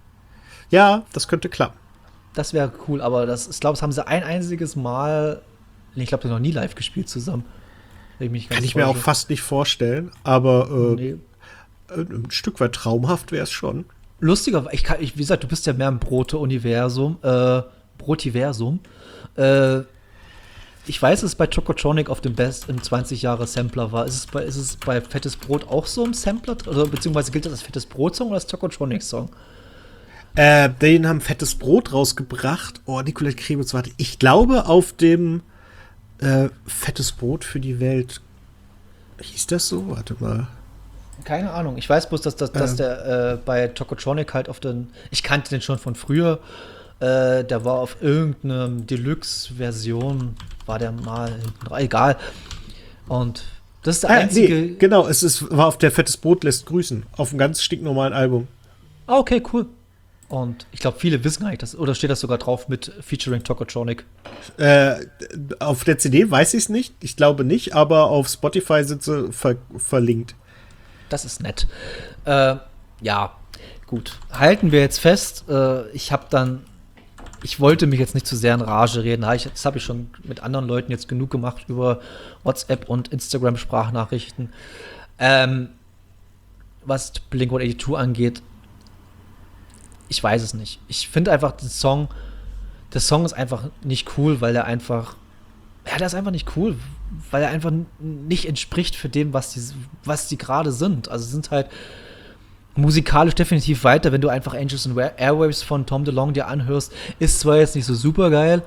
Ja, das könnte klappen. Das wäre cool, aber das, ich glaube, das haben sie ein einziges Mal, nee, ich glaube, das noch nie live gespielt zusammen. Wenn ich mich ganz Kann ich mir auch täusche. fast nicht vorstellen, aber äh, Nee. ein Stück weit traumhaft wäre es schon. Lustiger, ich kann, ich, wie gesagt, du bist ja mehr im Brote-Universum, äh, Brotiversum. Äh, ich weiß, dass es bei Tokotronic auf dem Best im zwanzig Jahre Sampler war. Ist es bei, ist es bei Fettes Brot auch so im Sampler? Oder beziehungsweise gilt das als Fettes Brot-Song oder als Tokotronic-Song? Äh, den haben Fettes Brot rausgebracht. Oh, Nicolette Krebitz, warte. Ich glaube, auf dem äh, Fettes Brot für die Welt. Hieß das so? Warte mal. Keine Ahnung. Ich weiß bloß, dass, dass, dass ähm. der äh, bei Tokotronic halt auf den. Ich kannte den schon von früher. Äh, der war auf irgendeiner Deluxe-Version. War der mal hinten rein. Egal. Und das ist der Ah, einzige. nee, genau, es ist, war auf der Fettes Brot lässt grüßen. Auf einem ganz stinknormalen Album. Ah, okay, cool. Und ich glaube, viele wissen eigentlich das. Oder steht das sogar drauf mit Featuring Tokotronic? Äh, auf der C D weiß ich es nicht. Ich glaube nicht, aber auf Spotify sind sie ver verlinkt. Das ist nett. Äh, ja, gut. Halten wir jetzt fest. Äh, ich habe dann, ich wollte mich jetzt nicht zu sehr in Rage reden. Das habe ich schon mit anderen Leuten jetzt genug gemacht über WhatsApp und Instagram-Sprachnachrichten. Ähm, was Blink one eighty-two angeht, ich weiß es nicht. Ich finde einfach den Song, der Song ist einfach nicht cool, weil er einfach, ja, der ist einfach nicht cool, weil er einfach nicht entspricht für dem, was die, was die gerade sind. Also sie sind halt musikalisch definitiv weiter, wenn du einfach Angels and Airwaves von Tom DeLonge dir anhörst. Ist zwar jetzt nicht so super geil,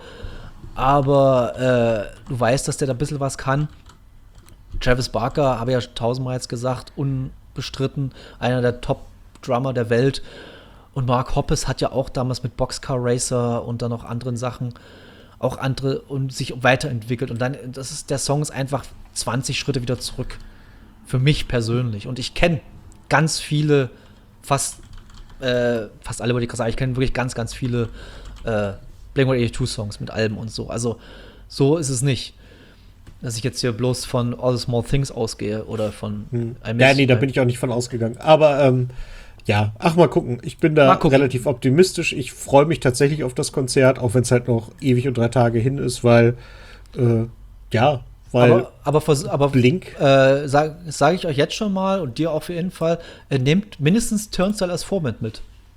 aber äh, du weißt, dass der da ein bisschen was kann. Travis Barker, habe ich ja tausendmal jetzt gesagt, unbestritten, einer der Top-Drummer der Welt. Und Mark Hoppus hat ja auch damals mit Boxcar Racer und dann noch anderen Sachen auch andere und sich weiterentwickelt. Und dann, das ist, der Song ist einfach zwanzig Schritte wieder zurück. Für mich persönlich. Und ich kenne ganz viele, fast, äh, fast alle wollte ich gerade sagen, ich kenne wirklich ganz, ganz viele äh, Blink one eighty-two Songs mit Alben und so. Also, so ist es nicht. Dass ich jetzt hier bloß von All the Small Things ausgehe oder von hm. Ja, nee, da bin ich auch nicht von ausgegangen. Aber, ähm, ja, ach, mal gucken. Ich bin da relativ optimistisch. Ich freue mich tatsächlich auf das Konzert, auch wenn es halt noch ewig und drei Tage hin ist, weil, äh, ja, weil aber, aber, vers- aber Blink. Äh, sage sag ich euch jetzt schon mal und dir auf jeden Fall, äh, nehmt mindestens Turnstile als Vorband mit.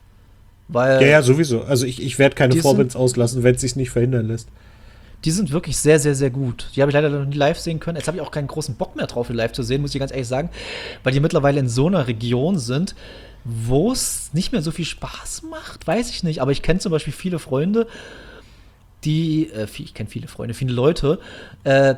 Weil ja, ja, sowieso. Also ich, ich werde keine die Vorbands sind- auslassen, wenn es sich nicht verhindern lässt. Die sind wirklich sehr, sehr, sehr gut. Die habe ich leider noch nie live sehen können. Jetzt habe ich auch keinen großen Bock mehr drauf, die live zu sehen, muss ich ganz ehrlich sagen, weil die mittlerweile in so einer Region sind, wo es nicht mehr so viel Spaß macht, weiß ich nicht. Aber ich kenne zum Beispiel viele Freunde, die, äh, ich kenne viele Freunde, viele Leute, äh,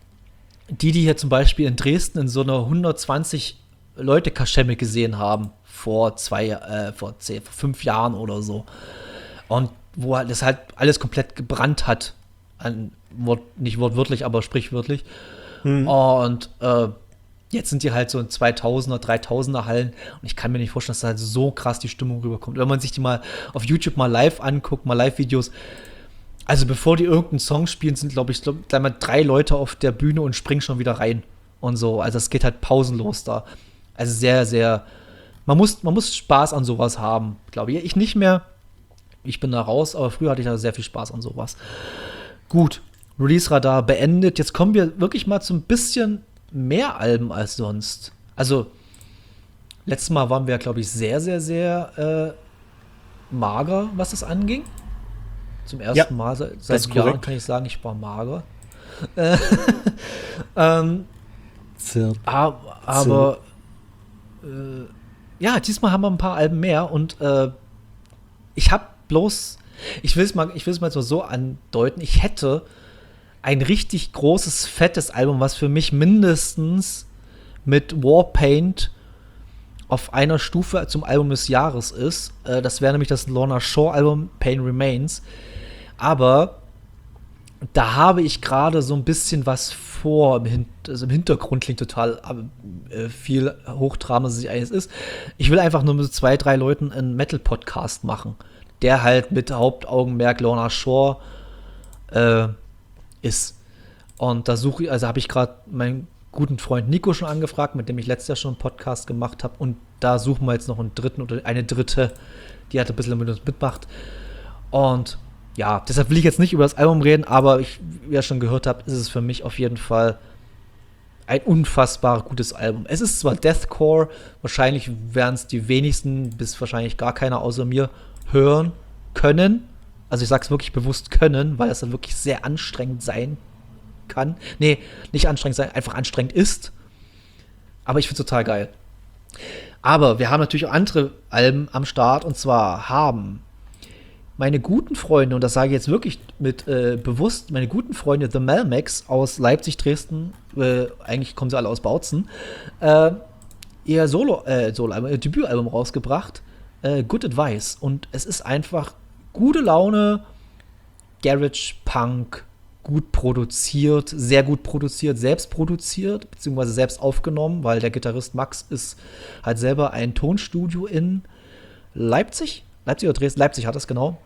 die, die hier zum Beispiel in Dresden in so einer hundertzwanzig Leute Kaschemme gesehen haben, vor zwei, äh, vor zehn, vor fünf Jahren oder so. Und wo halt das halt alles komplett gebrannt hat. An, Wort, nicht wortwörtlich, aber sprichwörtlich. Hm. Und äh, jetzt sind die halt so in zweitausender, dreitausender Hallen und ich kann mir nicht vorstellen, dass da halt so krass die Stimmung rüberkommt. Wenn man sich die mal auf YouTube mal live anguckt, mal Live-Videos, also bevor die irgendeinen Song spielen, sind, glaube ich, glaub, mal drei Leute auf der Bühne und springen schon wieder rein und so. Also es geht halt pausenlos da. Also sehr, sehr, man muss, man muss Spaß an sowas haben, glaube ich. Ich nicht mehr, ich bin da raus, aber früher hatte ich da sehr viel Spaß an sowas. Gut, Release-Radar beendet. Jetzt kommen wir wirklich mal zu ein bisschen mehr Alben als sonst. Also, letztes Mal waren wir, glaube ich, sehr, sehr, sehr äh, mager, was das anging. Zum ersten Ja, Mal seit, das seit ist Jahren korrekt. kann ich sagen, ich war mager. Äh, ähm, Zirp. aber aber äh, ja, diesmal haben wir ein paar Alben mehr und äh, ich habe bloß, ich will es mal, ich will es mal so andeuten, ich hätte ein richtig großes, fettes Album, was für mich mindestens mit Warpaint auf einer Stufe zum Album des Jahres ist. Äh, das wäre nämlich das Lorna Shore-Album Pain Remains. Aber da habe ich gerade so ein bisschen was vor. Im, Hin- also im Hintergrund klingt total äh, viel hochtrabender, als es eigentlich ist. Ich will einfach nur mit zwei, drei Leuten einen Metal-Podcast machen, der halt mit Hauptaugenmerk Lorna Shore äh, ist. Und da suche ich, also habe ich gerade meinen guten Freund Nico schon angefragt, mit dem ich letztes Jahr schon einen Podcast gemacht habe. Und da suchen wir jetzt noch einen dritten oder eine dritte, die halt ein bisschen mit uns mitmacht. Und ja, deshalb will ich jetzt nicht über das Album reden, aber ich, wie ihr schon gehört habt, ist es für mich auf jeden Fall ein unfassbar gutes Album. Es ist zwar Deathcore, wahrscheinlich werden es die wenigsten, bis wahrscheinlich gar keiner außer mir, hören können. Also ich sag's wirklich bewusst können, weil es dann wirklich sehr anstrengend sein kann. Nee, nicht anstrengend sein, einfach anstrengend ist. Aber ich finde es total geil. Aber wir haben natürlich auch andere Alben am Start. Und zwar haben meine guten Freunde, und das sage ich jetzt wirklich mit äh, bewusst, meine guten Freunde The Melmacs aus Leipzig, Dresden, äh, eigentlich kommen sie alle aus Bautzen, äh, ihr Solo, äh, Solo ihr Debütalbum rausgebracht, äh, Good Advice. Und es ist einfach gute Laune, Garage Punk, gut produziert, sehr gut produziert, selbst produziert, beziehungsweise selbst aufgenommen, weil der Gitarrist Max ist halt selber ein Tonstudio in Leipzig. Leipzig oder Dresden? Leipzig hat das, genau.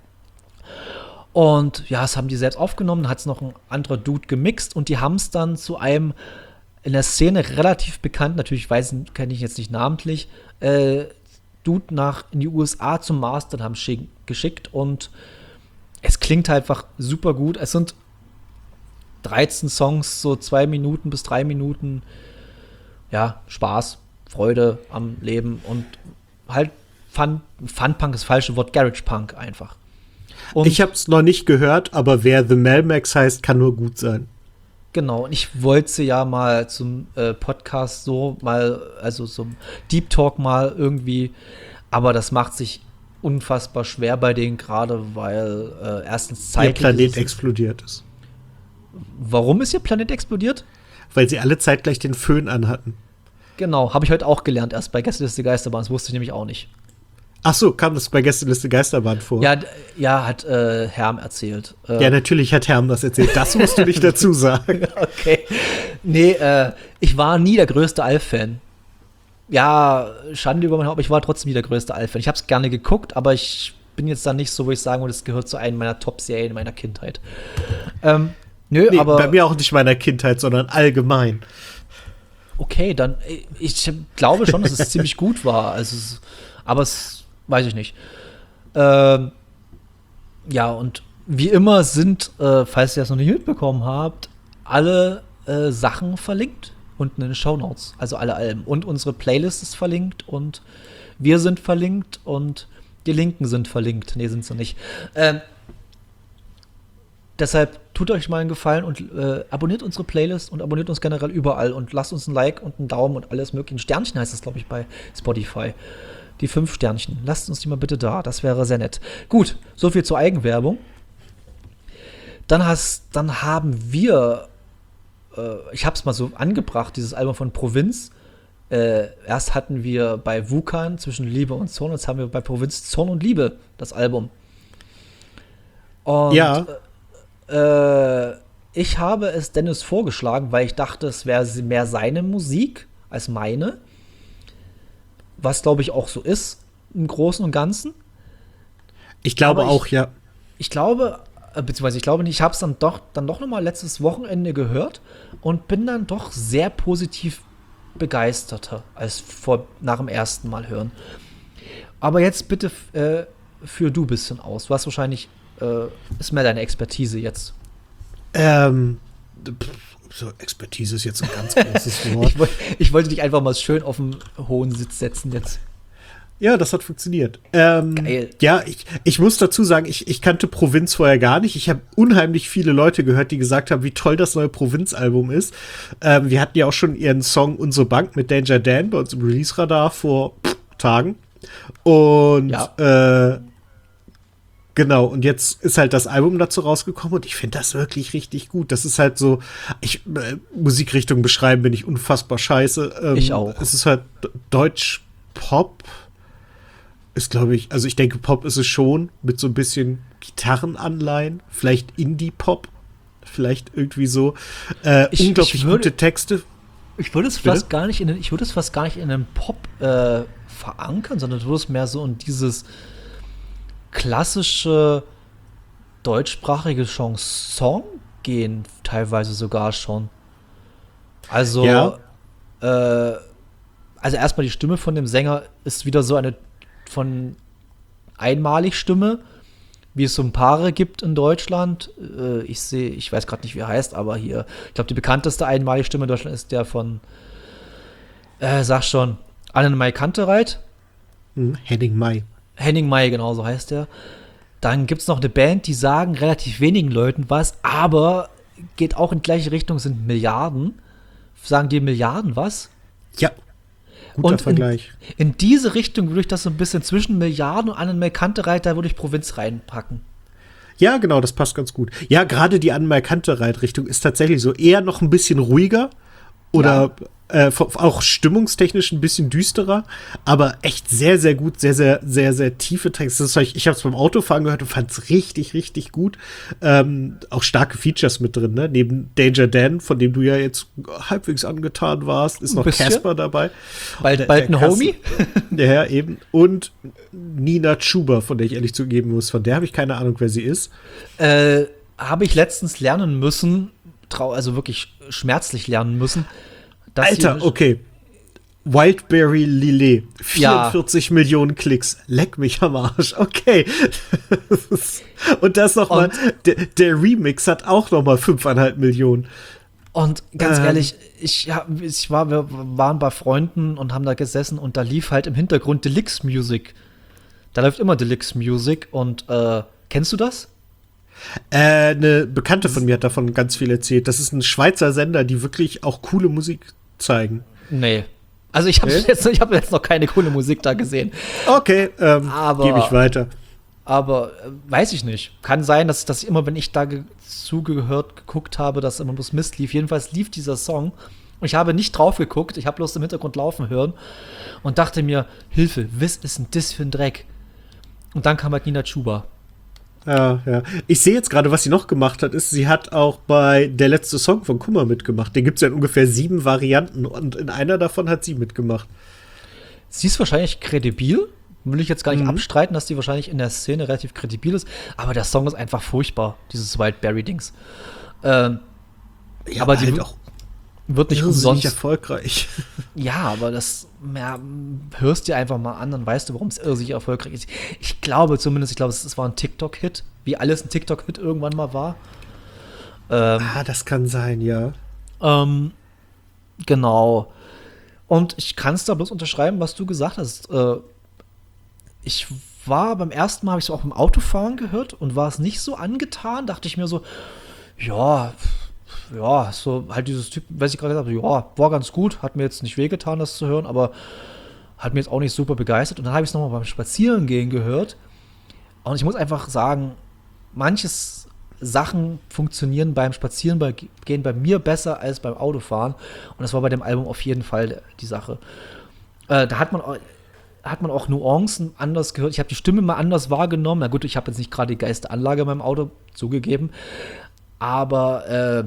Und ja, das haben die selbst aufgenommen, hat es noch ein anderer Dude gemixt und die haben es dann zu einem in der Szene relativ bekannt, natürlich weiß kenne ich jetzt nicht namentlich, äh, Dude nach in die U S A zum Mastern haben schick, geschickt und es klingt halt einfach super gut. Es sind dreizehn Songs, so zwei Minuten bis drei Minuten. Ja, Spaß, Freude am Leben und halt Fun, Fun-Punk ist das falsche Wort, Garage-Punk einfach. Und ich habe es noch nicht gehört, aber wer The Melmacs heißt, kann nur gut sein. Genau, und ich wollte sie ja mal zum äh, Podcast so mal, also zum Deep Talk mal irgendwie, aber das macht sich unfassbar schwer bei denen gerade, weil äh, erstens zeitlich Ihr Planet ist, explodiert ist. Warum ist ihr Planet explodiert? Weil sie alle zeitgleich den Föhn anhatten. Genau, habe ich heute auch gelernt, erst bei Gästeliste Geisterbahn, das wusste ich nämlich auch nicht. Ach so, kam das bei Gästeliste Geisterbahn vor? Ja, d- ja hat äh, Herm erzählt. Äh, Ja, natürlich hat Herm das erzählt. Das musst du nicht dazu sagen. Okay. Nee, äh, ich war nie der größte Alf-Fan. Ja, Schande über mein Haupt, ich war trotzdem nie der größte Alf-Fan. Ich habe es gerne geguckt, aber ich bin jetzt da nicht so, wo ich sagen würde, das gehört zu einer meiner Top-Serien meiner Kindheit. Ähm, nö, Nee, aber bei mir auch nicht meiner Kindheit, sondern allgemein. okay, dann, äh, ich glaube schon, dass es ziemlich gut war. Also, es, aber es weiß ich nicht. Ähm, ja, und wie immer sind, äh, falls ihr das noch nicht mitbekommen habt, alle äh, Sachen verlinkt unten in den Shownotes. Also alle Alben. Und unsere Playlist ist verlinkt und wir sind verlinkt und die Linken sind verlinkt. Nee, sind sie nicht. Ähm, deshalb tut euch mal einen Gefallen und äh, abonniert unsere Playlist und abonniert uns generell überall und lasst uns ein Like und einen Daumen und alles mögliche. Ein Sternchen heißt das, glaube ich, bei Spotify. Die fünf Sternchen. Lasst uns die mal bitte da. Das wäre sehr nett. Gut, so viel zur Eigenwerbung. Dann, hast, dann haben wir, äh, ich habe es mal so angebracht, dieses Album von Provinz. Äh, erst hatten wir bei Vulkan zwischen Liebe und Zorn, jetzt haben wir bei Provinz Zorn und Liebe das Album. Und Ja. äh, ich habe es Dennis vorgeschlagen, weil ich dachte, es wäre mehr seine Musik als meine. Was, glaube ich, auch so ist, im Großen und Ganzen. Ich glaube Aber ich- auch, ja. Ich glaube, äh, beziehungsweise ich glaube nicht, ich habe es dann doch, dann doch noch mal letztes Wochenende gehört und bin dann doch sehr positiv begeisterter als vor, nach dem ersten Mal hören. Aber jetzt bitte äh, führ du ein bisschen aus. Du hast wahrscheinlich, äh, ist mehr deine Expertise jetzt. Ähm, pff, so, Expertise ist jetzt ein ganz großes Wort. Ich, woll- ich wollte dich einfach mal schön auf den hohen Sitz setzen jetzt. Ja, das hat funktioniert. Ähm, Geil. Ja, ich, ich muss dazu sagen, ich, ich kannte Provinz vorher gar nicht. Ich habe unheimlich viele Leute gehört, die gesagt haben, wie toll das neue Provinz-Album ist. Ähm, wir hatten ja auch schon ihren Song Unsere Bank mit Danger Dan bei uns im Release-Radar vor pff, Tagen. Und Ja. äh, genau, und jetzt ist halt das Album dazu rausgekommen und ich finde das wirklich richtig gut. Das ist halt so, ich, äh, Musikrichtung beschreiben bin ich unfassbar scheiße. Ähm, Ich auch. Es ist halt Deutsch-Pop. Ist, glaube ich, also ich denke, Pop ist es schon, mit so ein bisschen Gitarrenanleihen, vielleicht Indie-Pop, vielleicht irgendwie so. Äh, Ich- unglaublich ich würde- gute Texte. Ich würde es Bitte? fast gar nicht in den, ich würde es fast gar nicht in den Pop äh, verankern, sondern du würdest mehr so in dieses klassische deutschsprachige Chanson gehen, teilweise sogar schon. Also, Ja. äh, also erstmal die Stimme von dem Sänger ist wieder so eine von einmalig Stimme, wie es so ein Paare gibt in Deutschland. Äh, ich sehe, ich weiß gerade nicht, wie er heißt, aber hier, ich glaube, die bekannteste einmalige Stimme in Deutschland ist der von, äh, sag schon, Annemarie Kantereit. Hm, Henning May. Henning May, genau so heißt der. Dann gibt es noch eine Band, die sagen relativ wenigen Leuten was, aber geht auch in die gleiche Richtung, sind Milliarden. Sagen dir Milliarden was? Ja, guter Und Vergleich. In, in diese Richtung würde ich das so ein bisschen zwischen Milliarden und Annemel Kantereit, da würde ich Provinz reinpacken. Ja, genau, das passt ganz gut. Ja, gerade die Annemel Kantereit-Richtung ist tatsächlich so eher noch ein bisschen ruhiger oder ja. äh, auch stimmungstechnisch ein bisschen düsterer, aber echt sehr, sehr gut, sehr, sehr, sehr, sehr tiefe Texte. Das heißt, ich habe es beim Autofahren gehört und fand es richtig, richtig gut. Ähm, auch starke Features mit drin, ne? Neben Danger Dan, von dem du ja jetzt halbwegs angetan warst, ist noch Casper dabei. Bald, der, bald der ein Homie? Ja, eben. Und Nina Chuba, von der ich ehrlich zugeben muss, von der habe ich keine Ahnung, wer sie ist. Äh, habe ich letztens lernen müssen, trau also wirklich schmerzlich lernen müssen. Dass Alter, okay. Wildberry Lillet. vierundvierzig ja. Millionen Klicks. Leck mich am Arsch. Okay. Und das noch mal, der, der Remix hat auch noch mal fünfeinhalb Millionen. Und ganz ähm. ehrlich, ich, ja, ich war, wir waren bei Freunden und haben da gesessen und da lief halt im Hintergrund Deluxe Music. Da läuft immer Deluxe Music und äh, kennst du das? Äh, eine Bekannte von mir hat davon ganz viel erzählt. Das ist ein Schweizer Sender, die wirklich auch coole Musik zeigen. Nee. Also ich habe nee? jetzt, ich hab jetzt noch keine coole Musik da gesehen. Okay, ähm, gebe ich weiter. Aber äh, weiß ich nicht. Kann sein, dass, dass immer, wenn ich da ge- zugehört, geguckt habe, dass immer bloß Mist lief. Jedenfalls lief dieser Song. Und ich habe nicht drauf geguckt. Ich habe bloß im Hintergrund laufen hören. Und dachte mir, Hilfe, was ist denn das für ein Dreck? Und dann kam halt Nina Chuba. Ja, ja. Ich sehe jetzt gerade, was sie noch gemacht hat, ist, sie hat auch bei Der letzte Song von Kummer mitgemacht. Den gibt es ja in ungefähr sieben Varianten und in einer davon hat sie mitgemacht. Sie ist wahrscheinlich kredibil. Will ich jetzt gar nicht mhm. abstreiten, dass die wahrscheinlich in der Szene relativ kredibil ist. Aber der Song ist einfach furchtbar, dieses Wildberry-Dings. Ähm, ja, aber die halt w- auch wird nicht umsonst umsonst erfolgreich. Ja, aber das ja, hörst dir einfach mal an, dann weißt du, warum es irrsinnig erfolgreich ist. Ich glaube zumindest, ich glaube, es, es war ein TikTok-Hit, wie alles ein TikTok-Hit irgendwann mal war. Ähm, ah, das kann sein, ja. ähm, genau. Und ich kann es da bloß unterschreiben, was du gesagt hast. Äh, ich war beim ersten Mal, habe ich es auch im Autofahren gehört und war es nicht so angetan, dachte ich mir so, ja, ja, so halt dieses Typ, weiß ich gerade gesagt habe, ja, war ganz gut, hat mir jetzt nicht wehgetan, das zu hören, aber hat mir jetzt auch nicht super begeistert. Und dann habe ich es nochmal beim Spazierengehen gehört. Und ich muss einfach sagen, manches Sachen funktionieren beim Spazierengehen bei mir besser als beim Autofahren. Und das war bei dem Album auf jeden Fall die Sache. Äh, da hat man auch, hat man auch Nuancen anders gehört. Ich habe die Stimme mal anders wahrgenommen. Na gut, ich habe jetzt nicht gerade die geilste Anlage in meinem Auto zugegeben. Aber äh,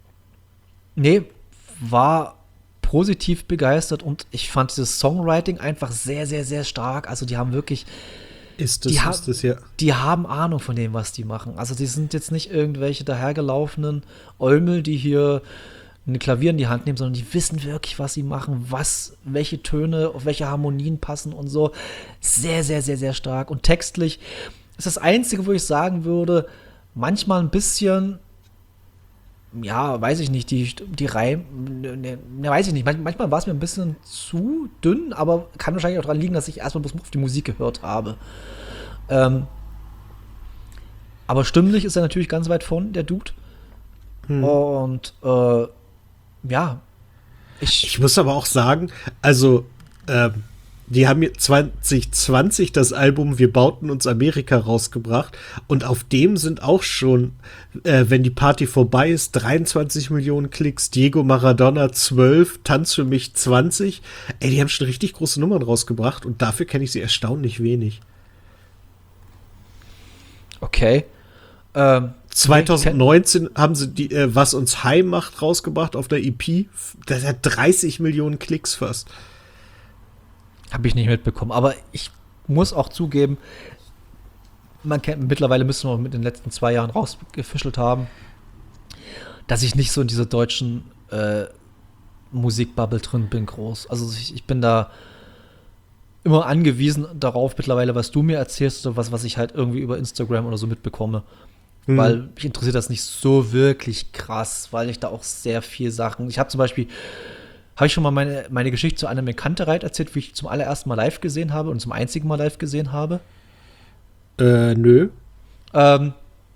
nee, war positiv begeistert und ich fand dieses Songwriting einfach sehr, sehr, sehr stark. Also die haben wirklich Ist das, die, ha- ist das, ja. die haben Ahnung von dem, was die machen. Also die sind jetzt nicht irgendwelche dahergelaufenen Eumel, die hier ein Klavier in die Hand nehmen, sondern die wissen wirklich, was sie machen, was, welche Töne, auf welche Harmonien passen und so. Sehr, sehr, sehr, sehr stark. Und textlich ist das Einzige, wo ich sagen würde, manchmal ein bisschen, ja, weiß ich nicht, die, die Reim, ne, ne, weiß ich nicht, Manch, manchmal war es mir ein bisschen zu dünn, aber kann wahrscheinlich auch daran liegen, dass ich erstmal bloß auf die Musik gehört habe. Ähm, aber stimmlich ist er natürlich ganz weit vorn, der Dude. Hm. Und äh, ja. Ich, ich muss aber auch sagen, also ähm, die haben jetzt zwanzig zwanzig das Album Wir bauten uns Amerika rausgebracht und auf dem sind auch schon, äh, wenn die Party vorbei ist, dreiundzwanzig Millionen Klicks, Diego Maradona zwölf, Tanz für mich zwanzig. Ey, die haben schon richtig große Nummern rausgebracht und dafür kenne ich sie erstaunlich wenig. Okay. Ähm, zwanzig neunzehn haben sie die äh, Was uns high macht rausgebracht auf der E P. Das hat dreißig Millionen Klicks fast. Habe ich nicht mitbekommen. Aber ich muss auch zugeben, man kennt, mittlerweile müssen wir mit den letzten zwei Jahren rausgefischelt haben, dass ich nicht so in dieser deutschen äh, Musikbubble drin bin, groß. Also ich, ich bin da immer angewiesen darauf mittlerweile, was du mir erzählst oder was, was ich halt irgendwie über Instagram oder so mitbekomme. Mhm. Weil mich interessiert das nicht so wirklich krass, weil ich da auch sehr viel Sachen. Ich habe zum Beispiel, habe ich schon mal meine, meine Geschichte zu Annemel Kantereit erzählt, wie ich zum allerersten Mal live gesehen habe und zum einzigen Mal live gesehen habe? Äh, nö. Ähm,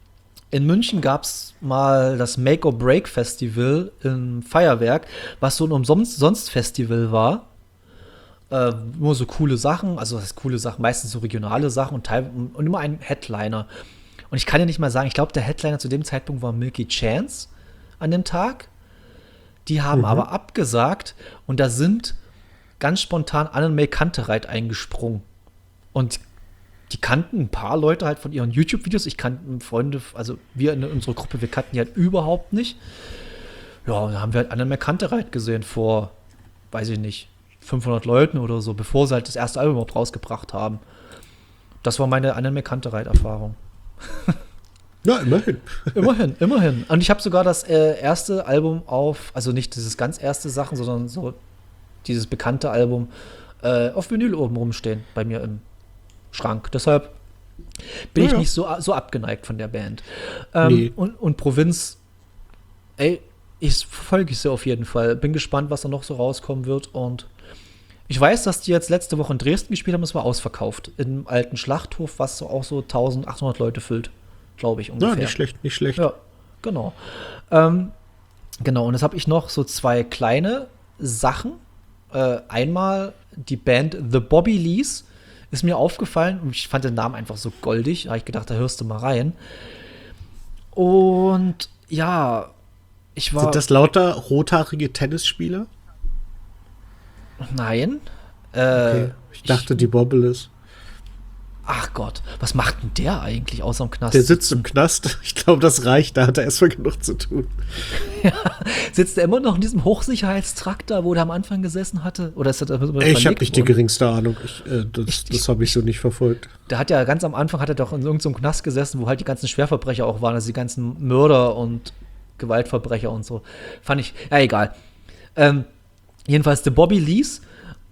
in München gab es mal das Make or Break Festival im Feuerwerk, was so ein Umsonst-Festival war. Äh, nur so coole Sachen, also das heißt coole Sachen, meistens so regionale Sachen und, teil- und immer ein Headliner. Und ich kann ja nicht mal sagen, ich glaube, der Headliner zu dem Zeitpunkt war Milky Chance an dem Tag. Die haben Mhm. aber abgesagt und da sind ganz spontan Annemarie Kantereit eingesprungen. Und die kannten ein paar Leute halt von ihren YouTube-Videos. Ich kannte Freunde, also wir in unserer Gruppe, wir kannten die halt überhaupt nicht. Ja, und da haben wir halt Annemarie Kantereit gesehen vor, weiß ich nicht, fünfhundert Leuten oder so, bevor sie halt das erste Album überhaupt rausgebracht haben. Das war meine Annemarie Kantereit-Erfahrung. Ja, immerhin. Immerhin, immerhin. Und ich habe sogar das äh, erste Album auf, also nicht dieses ganz erste Sachen, sondern so dieses bekannte Album äh, auf Vinyl oben rumstehen bei mir im Schrank. Deshalb bin Ja, ich ja. nicht so, so abgeneigt von der Band. Ähm, Nee. und, und Provinz, ey, ich verfolge ich sie auf jeden Fall. Bin gespannt, was da noch so rauskommen wird. Und ich weiß, dass die jetzt letzte Woche in Dresden gespielt haben, es war ausverkauft. Im alten Schlachthof, was so auch so eintausendachthundert Leute füllt, glaube ich ungefähr. Ja, nicht schlecht, nicht schlecht. Ja, genau. Ähm, genau, und jetzt habe ich noch so zwei kleine Sachen. Äh, einmal die Band The Bobby Lees ist mir aufgefallen und ich fand den Namen einfach so goldig. Da habe ich gedacht, da hörst du mal rein. Und ja, ich war. Sind das lauter rothaarige Tennisspieler? Nein. Äh, Okay. Ich dachte, die Bobble ist. Ach Gott, was macht denn der eigentlich außer dem Knast? Der sitzt im Knast. Ich glaube, das reicht. Da hat er erstmal genug zu tun. Sitzt er immer noch in diesem Hochsicherheitstraktor, wo der am Anfang gesessen hatte? Oder ist das Ich habe verlegt nicht die worden? geringste Ahnung. Ich, äh, das Ich- das habe ich so nicht verfolgt. Der hat ja ganz am Anfang hat er doch in irgendeinem Knast gesessen, wo halt die ganzen Schwerverbrecher auch waren, also die ganzen Mörder und Gewaltverbrecher und so. Fand ich, ja, egal. Ähm, jedenfalls The Bobby Lees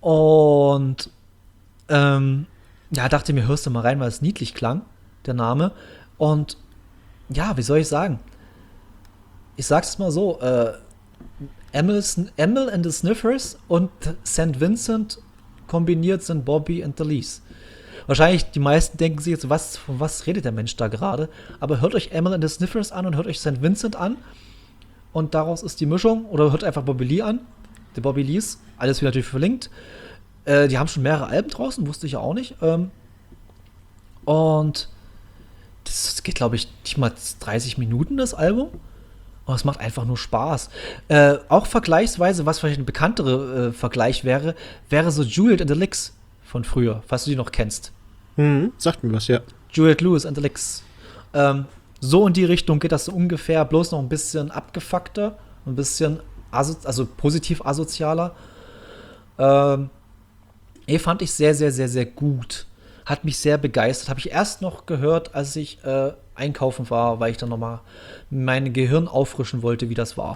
und ähm, ja, dachte mir, hörst du mal rein, weil es niedlich klang, der Name. Und ja, wie soll ich sagen? Ich sag's mal so, äh, Emil, Sn- Emil and the Sniffers und Saint Vincent kombiniert sind Bobby and the Lees. Wahrscheinlich, die meisten denken sich jetzt, was, von was redet der Mensch da gerade? Aber hört euch Emil and the Sniffers an und hört euch Saint Vincent an. Und daraus ist die Mischung. Oder hört einfach Bobby Lee an. Der Bobby Lees. Alles wieder natürlich verlinkt. Äh, die haben schon mehrere Alben draußen, wusste ich ja auch nicht. Ähm, und das geht, glaube ich, nicht mal dreißig Minuten, das Album. Und es macht einfach nur Spaß. Äh, auch vergleichsweise, was vielleicht ein bekannterer äh, Vergleich wäre, wäre so Juliet and the Licks von früher, falls du die noch kennst. Mhm, sagt mir was, ja. Juliet Lewis and the Licks. Ähm, so in die Richtung geht das so ungefähr, bloß noch ein bisschen abgefuckter, ein bisschen aso also positiv asozialer. Ähm, eh, fand ich sehr, sehr, sehr, sehr gut. Hat mich sehr begeistert. Habe ich erst noch gehört, als ich äh, einkaufen war, weil ich dann noch mal mein Gehirn auffrischen wollte, wie das war.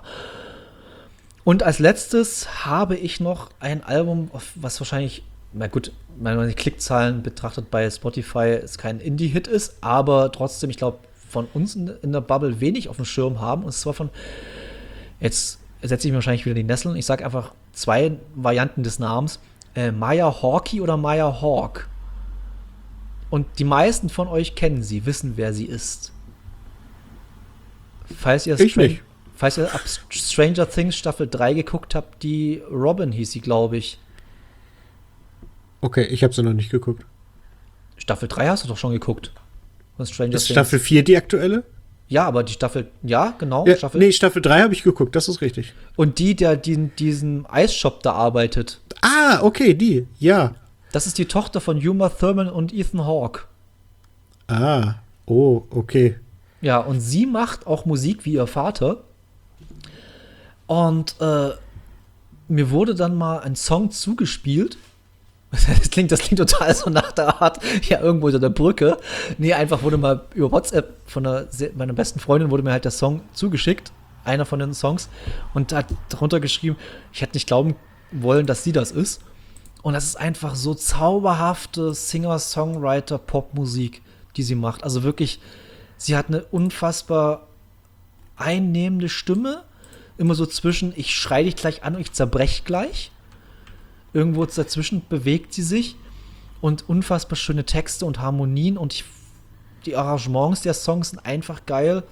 Und als letztes habe ich noch ein Album, was wahrscheinlich, na gut, wenn man die Klickzahlen betrachtet bei Spotify, es kein Indie-Hit ist, aber trotzdem, ich glaube, von uns in, in der Bubble wenig auf dem Schirm haben. Und zwar von, jetzt setze ich mir wahrscheinlich wieder die Nesseln, ich sage einfach zwei Varianten des Namens, äh, Maya Hawkey oder Maya Hawk. Und die meisten von euch kennen sie, wissen, wer sie ist. Falls ihr, Ich Stran- nicht. falls ihr ab Stranger Things Staffel drei geguckt habt, die Robin hieß sie, glaube ich. Okay, ich habe sie noch nicht geguckt. Staffel drei hast du doch schon geguckt. Von Stranger Ist Staffel vier die aktuelle? Ja, aber die Staffel, ja, genau. Ja, Staffel. nee, Staffel drei habe ich geguckt, das ist richtig. Und die, der die in diesem Eisshop da arbeitet, Ah, okay, die, ja. das ist die Tochter von Uma Thurman und Ethan Hawke. Ah, oh, okay. Ja, und sie macht auch Musik wie ihr Vater. Und äh, mir wurde dann mal ein Song zugespielt. Das klingt, das klingt total so nach der Art, ja, irgendwo unter der Brücke. Nee, einfach wurde mal über WhatsApp von einer, meiner besten Freundin wurde mir halt der Song zugeschickt. Einer von den Songs. Und hat darunter geschrieben, ich hätte nicht glauben wollen, dass sie das ist. Und das ist einfach so zauberhafte Singer-Songwriter-Popmusik, die sie macht. Also wirklich, sie hat eine unfassbar einnehmende Stimme. Immer so zwischen, ich schrei dich gleich an und ich zerbrech gleich. Irgendwo dazwischen bewegt sie sich. Und unfassbar schöne Texte und Harmonien. Und ich, die Arrangements der Songs sind einfach geil.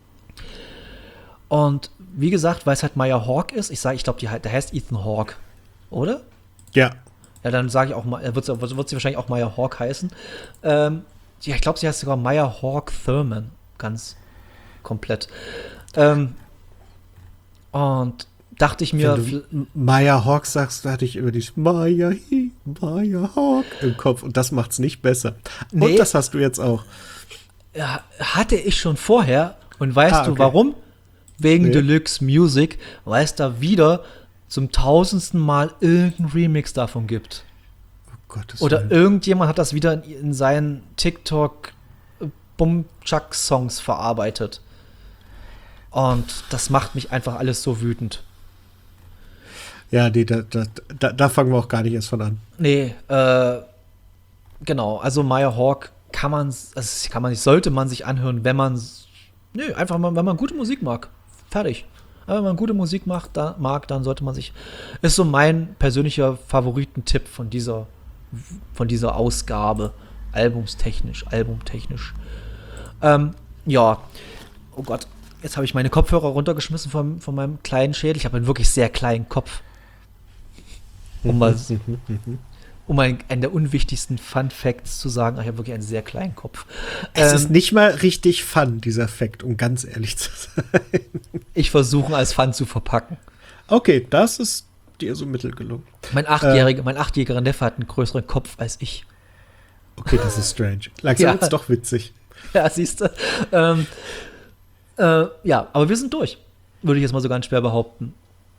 Und wie gesagt, weil es halt Maya Hawke ist, ich sage, ich glaube, der heißt Ethan Hawke, oder? Ja. Ja, dann sage ich auch mal, wird, wird sie wahrscheinlich auch Maya Hawke heißen. Ähm, ja, ich glaube, sie heißt sogar Maya Hawke Thurman, ganz komplett. Ähm, und dachte ich mir, wenn du Maya Hawke sagst, da hatte ich über die Maya, Maya Hawke im Kopf und das macht's nicht besser. Nee. Und das hast du jetzt auch. Ja, hatte ich schon vorher und weißt ah, okay. du warum? Wegen nee. Deluxe Music, weil es da wieder zum tausendsten Mal irgendein Remix davon gibt. Oh Gottes Oder Willen. irgendjemand hat das wieder in, in seinen TikTok Bum-Chuck-Songs verarbeitet. Und das macht mich einfach alles so wütend. Ja, nee, da, da, da, da fangen wir auch gar nicht erst von an. Nee, äh, genau. Also Maya Hawke kann man, also kann man nicht, sollte man sich anhören, wenn man, nö, einfach mal, wenn man gute Musik mag. Fertig. Aber wenn man gute Musik macht, da, mag, dann sollte man sich, ist so mein persönlicher Favoritentipp von dieser, von dieser Ausgabe. Albumstechnisch, albumtechnisch. Ähm, ja. Oh Gott. Jetzt habe ich meine Kopfhörer runtergeschmissen von, von meinem kleinen Schädel. Ich habe einen wirklich sehr kleinen Kopf. Um mal, um mal einen der unwichtigsten Fun Facts zu sagen, ich habe wirklich einen sehr kleinen Kopf. Es ähm, ist nicht mal richtig fun, dieser Fact, um ganz ehrlich zu sein. Ich versuche, als Fun zu verpacken. Okay, das ist dir so mittel gelungen. Mein achtjähriger, äh, mein achtjähriger Neffe hat einen größeren Kopf als ich. Okay, das ist strange. Langsam Ja. wird's doch witzig. Ja, siehst du. Ähm, äh, ja, aber wir sind durch. Würde ich jetzt mal so ganz schwer behaupten.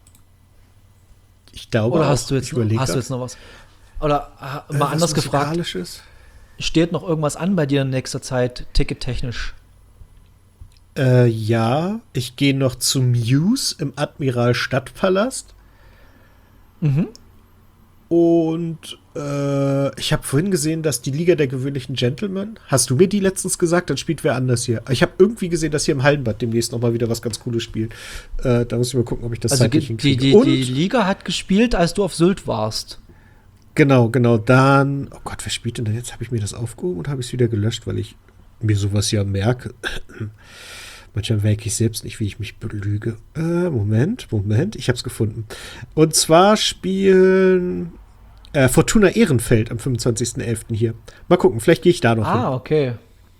Ich glaube Oder auch, hast du jetzt, ich überleg hast du grad. jetzt noch was? Oder äh, Äh, mal was anders gefragt, Musikalisches? steht noch irgendwas an bei dir in nächster Zeit, tickettechnisch? Äh, ja, ich gehe noch zu Muse im Admiral Stadtpalast. Mhm. Und äh, ich habe vorhin gesehen, dass die Liga der gewöhnlichen Gentlemen, hast du mir die letztens gesagt, dann spielt wer anders hier. Ich habe irgendwie gesehen, dass hier im Hallenbad demnächst noch mal wieder was ganz Cooles spielt. Äh, da muss ich mal gucken, ob ich das Also zeitlich die, hinkriege. die, Und, die Liga hat gespielt, als du auf Sylt warst. genau, genau, dann, oh Gott, wer spielt denn da jetzt? Habe ich mir das aufgehoben und habe ich es wieder gelöscht, weil ich mir sowas ja merke. Manchmal merke ich selbst nicht, wie ich mich belüge. Äh, Moment, Moment, ich habe es gefunden. Und zwar spielen äh, Fortuna Ehrenfeld am fünfundzwanzigsten elften hier. Mal gucken, vielleicht gehe ich da noch hin. Ah, okay.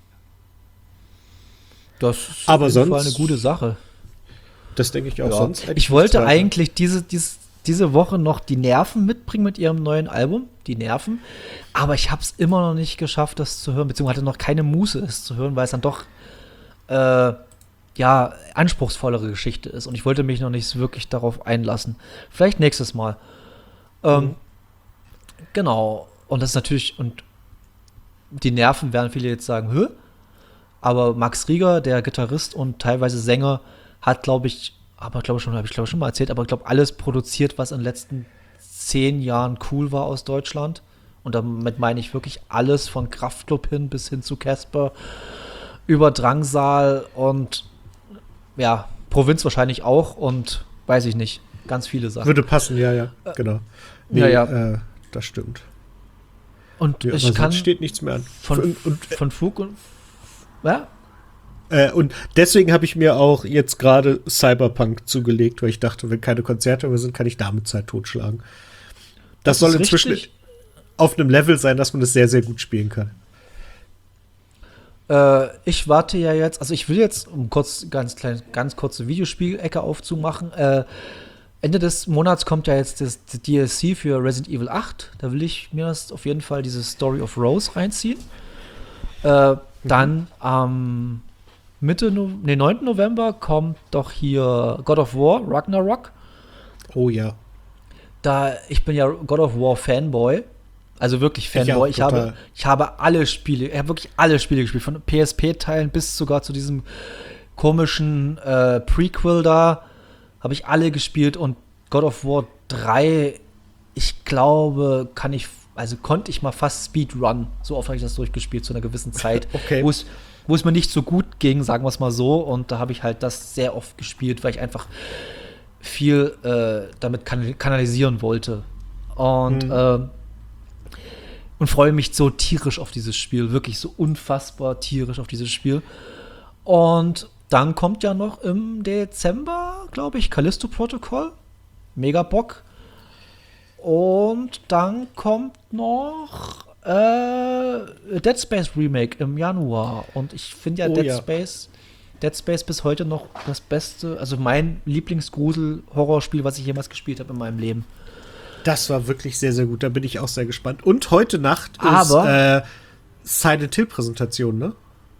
Das ist Aber auf jeden sonst- Fall eine gute Sache. Das denke ich auch Ja. sonst. Ich wollte eigentlich diese, diese, diese Woche noch die Nerven mitbringen mit ihrem neuen Album, die Nerven, aber ich habe es immer noch nicht geschafft, das zu hören, beziehungsweise hatte noch keine Muße, es zu hören, weil es dann doch äh, ja, anspruchsvollere Geschichte ist und ich wollte mich noch nicht so wirklich darauf einlassen. Vielleicht nächstes Mal. Ähm, Mhm. Genau. Und das ist natürlich, und die Nerven werden viele jetzt sagen, hä? Aber Max Rieger, der Gitarrist und teilweise Sänger, hat, glaube ich, aber glaube schon, habe ich glaube schon mal erzählt, aber ich glaube, alles produziert, was in den letzten zehn Jahren cool war aus Deutschland. Und damit meine ich wirklich alles, von Kraftklub hin bis hin zu Casper, über Drangsal und ja, Provinz wahrscheinlich auch und weiß ich nicht, ganz viele Sachen. Würde passen, ja, ja, genau. Nee, ja, ja. Äh, das stimmt. Und Ja, ich aber kann sonst steht nichts mehr an. von, und, und, von Fug und ja, äh, und deswegen habe ich mir auch jetzt gerade Cyberpunk zugelegt, weil ich dachte, wenn keine Konzerte mehr sind, kann ich damit Zeit totschlagen. Das, Das soll ist inzwischen richtig. auf einem Level sein, dass man das sehr, sehr gut spielen kann. Äh, ich warte ja jetzt, also ich will jetzt, um kurz ganz klein, ganz kurze Videospielecke aufzumachen, äh, Ende des Monats kommt ja jetzt das, das D L C für Resident Evil acht. Da will ich mir das auf jeden Fall diese Story of Rose reinziehen. Äh, dann am Mitte, no nee, neunten November kommt doch hier God of War, Ragnarok. Oh ja. Da, ich bin ja God of War Fanboy. Also wirklich Fanboy. auch, Ich, habe, total. ich habe alle Spiele, ich habe wirklich alle Spiele gespielt. Von P S P-Teilen bis sogar zu diesem komischen äh, Prequel da. Habe ich alle gespielt. Und God of War drei, ich glaube, kann ich, also konnte ich mal fast Speedrun. So oft habe ich das durchgespielt zu einer gewissen Zeit. Okay. Wo es, wo es mir nicht so gut ging, sagen wir es mal so. Und da habe ich halt das sehr oft gespielt, weil ich einfach viel äh, damit kan- kanalisieren wollte. Und Mhm. äh, und freue mich so tierisch auf dieses Spiel. Wirklich so unfassbar tierisch auf dieses Spiel. Und dann kommt ja noch im Dezember, glaube ich, Callisto Protocol. Mega Bock. Und dann kommt noch äh, Dead Space Remake im Januar. Und ich finde ja Oh, Dead ja. Space Dead Space bis heute noch das beste, also mein Lieblingsgrusel-Horrorspiel, was ich jemals gespielt habe in meinem Leben. Das war wirklich sehr, sehr gut. Da bin ich auch sehr gespannt. Und heute Nacht Aber- ist äh, Silent Hill-Präsentation, ne?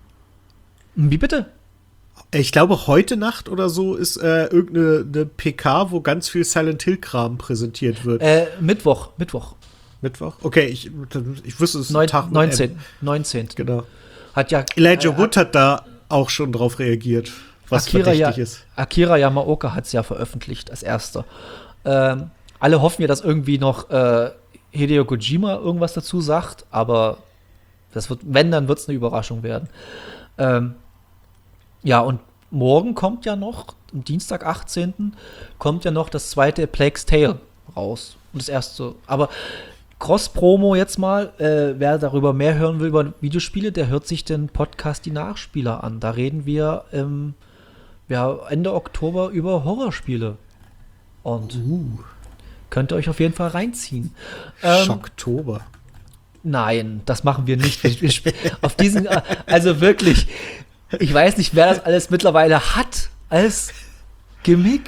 Wie bitte? Ich glaube, heute Nacht oder so ist äh, irgendeine eine P K, wo ganz viel Silent Hill-Kram präsentiert wird. Äh, Mittwoch, Mittwoch. Mittwoch? Okay, ich, ich wusste es ist ein Neun, Tag mit neunzehn. M. neunzehn. Genau. Hat ja Elijah äh, Wood hat da auch schon drauf reagiert, was Akira, verdächtig ja, ist. Akira Yamaoka hat es ja veröffentlicht als erster. Ähm, alle hoffen ja, dass irgendwie noch äh, Hideo Kojima irgendwas dazu sagt, aber das wird, wenn, dann wird es eine Überraschung werden. Ähm, ja, und morgen kommt ja noch, am Dienstag, achtzehnten kommt ja noch das zweite Plague's Tale raus. Und das erste, aber Cross-Promo jetzt mal, äh, wer darüber mehr hören will über Videospiele, der hört sich den Podcast Die Nachspieler an. Da reden wir ähm, ja, Ende Oktober über Horrorspiele. Und Uh, könnt ihr euch auf jeden Fall reinziehen. Ähm, Schocktober. Nein, das machen wir nicht. Wir, wir sp- auf diesen, also wirklich, ich weiß nicht, wer das alles mittlerweile hat als Gimmick.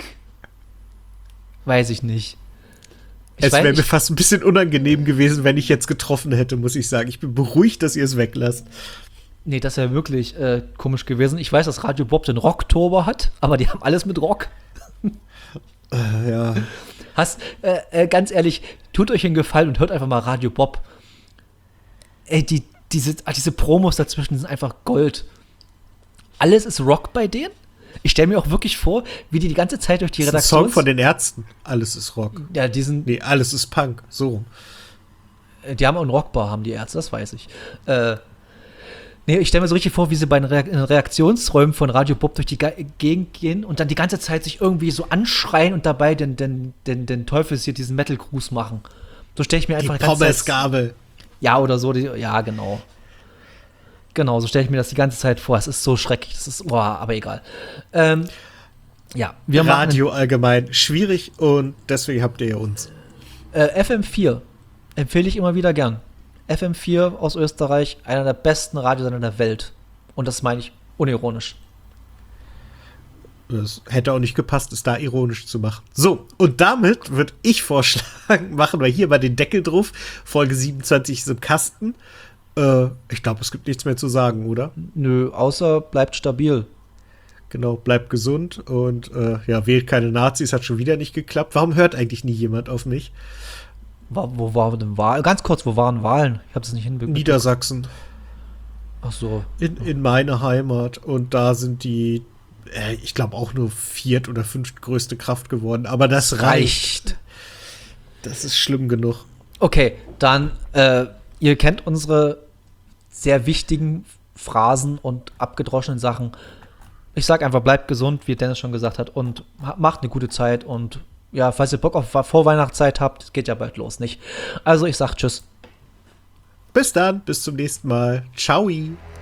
Weiß ich nicht. Ich Es weiß wäre mir nicht- fast ein bisschen unangenehm gewesen, wenn ich jetzt getroffen hätte, muss ich sagen. Ich bin beruhigt, dass ihr es weglasst. Nee, das wäre wirklich äh, komisch gewesen. Ich weiß, dass Radio Bob den Rocktober hat, aber die haben alles mit Rock. Äh, ja. Hast, äh, äh, ganz ehrlich, tut euch einen Gefallen und hört einfach mal Radio Bob. Ey, die, diese, ah, diese Promos dazwischen sind einfach Gold. Alles ist Rock bei denen. Ich stelle mir auch wirklich vor, wie die die ganze Zeit durch die Das ist ein Redaktion. Song von den Ärzten. Alles ist Rock. Ja, diesen, Nee, alles ist Punk. So. die haben auch einen Rockbar, haben die Ärzte, das weiß ich. Äh, nee, ich stelle mir so richtig vor, wie sie bei den Reak- Reaktionsräumen von Radio Bob durch die Ge Gegend gehen und dann die ganze Zeit sich irgendwie so anschreien und dabei den, den, den, den Teufels hier diesen Metal-Gruß machen. So stelle ich mir Die einfach die ganze Zeit- Pommesgabel. Ja, oder so. Die, ja, genau. Genau, so stelle ich mir das die ganze Zeit vor. Es ist so schrecklich. Das ist, boah, aber egal. Ähm, ja, wir Radio allgemein schwierig und deswegen habt ihr ja uns. machen äh, F M vier. Empfehle ich immer wieder gern. F M vier aus Österreich, einer der besten Radiosender der Welt. Und das meine ich unironisch. Das hätte auch nicht gepasst, es da ironisch zu machen. So, und damit würde ich vorschlagen, machen wir hier mal den Deckel drauf. Folge siebenundzwanzig ist im Kasten. Äh, ich glaube, es gibt nichts mehr zu sagen, oder? Nö, außer bleibt stabil. Genau, bleibt gesund und äh, ja, wählt keine Nazis, hat schon wieder nicht geklappt. Warum hört eigentlich nie jemand auf mich? Wo, wo war denn Wahl? Ganz kurz, wo waren Wahlen? Ich habe das nicht hinbekommen. Niedersachsen, Ach so. in, in meine Heimat. Und da sind die, äh, ich glaube, auch nur viert- oder fünftgrößte Kraft geworden. Aber das reicht. Das ist schlimm genug. Okay, dann, äh, ihr kennt unsere sehr wichtigen Phrasen und abgedroschenen Sachen. Ich sag einfach, bleibt gesund, wie Dennis schon gesagt hat, und ha- macht eine gute Zeit. Und ja, falls ihr Bock auf Vorweihnachtszeit habt, geht ja bald los, nicht? Also ich sag Tschüss. Bis dann, bis zum nächsten Mal. Ciao.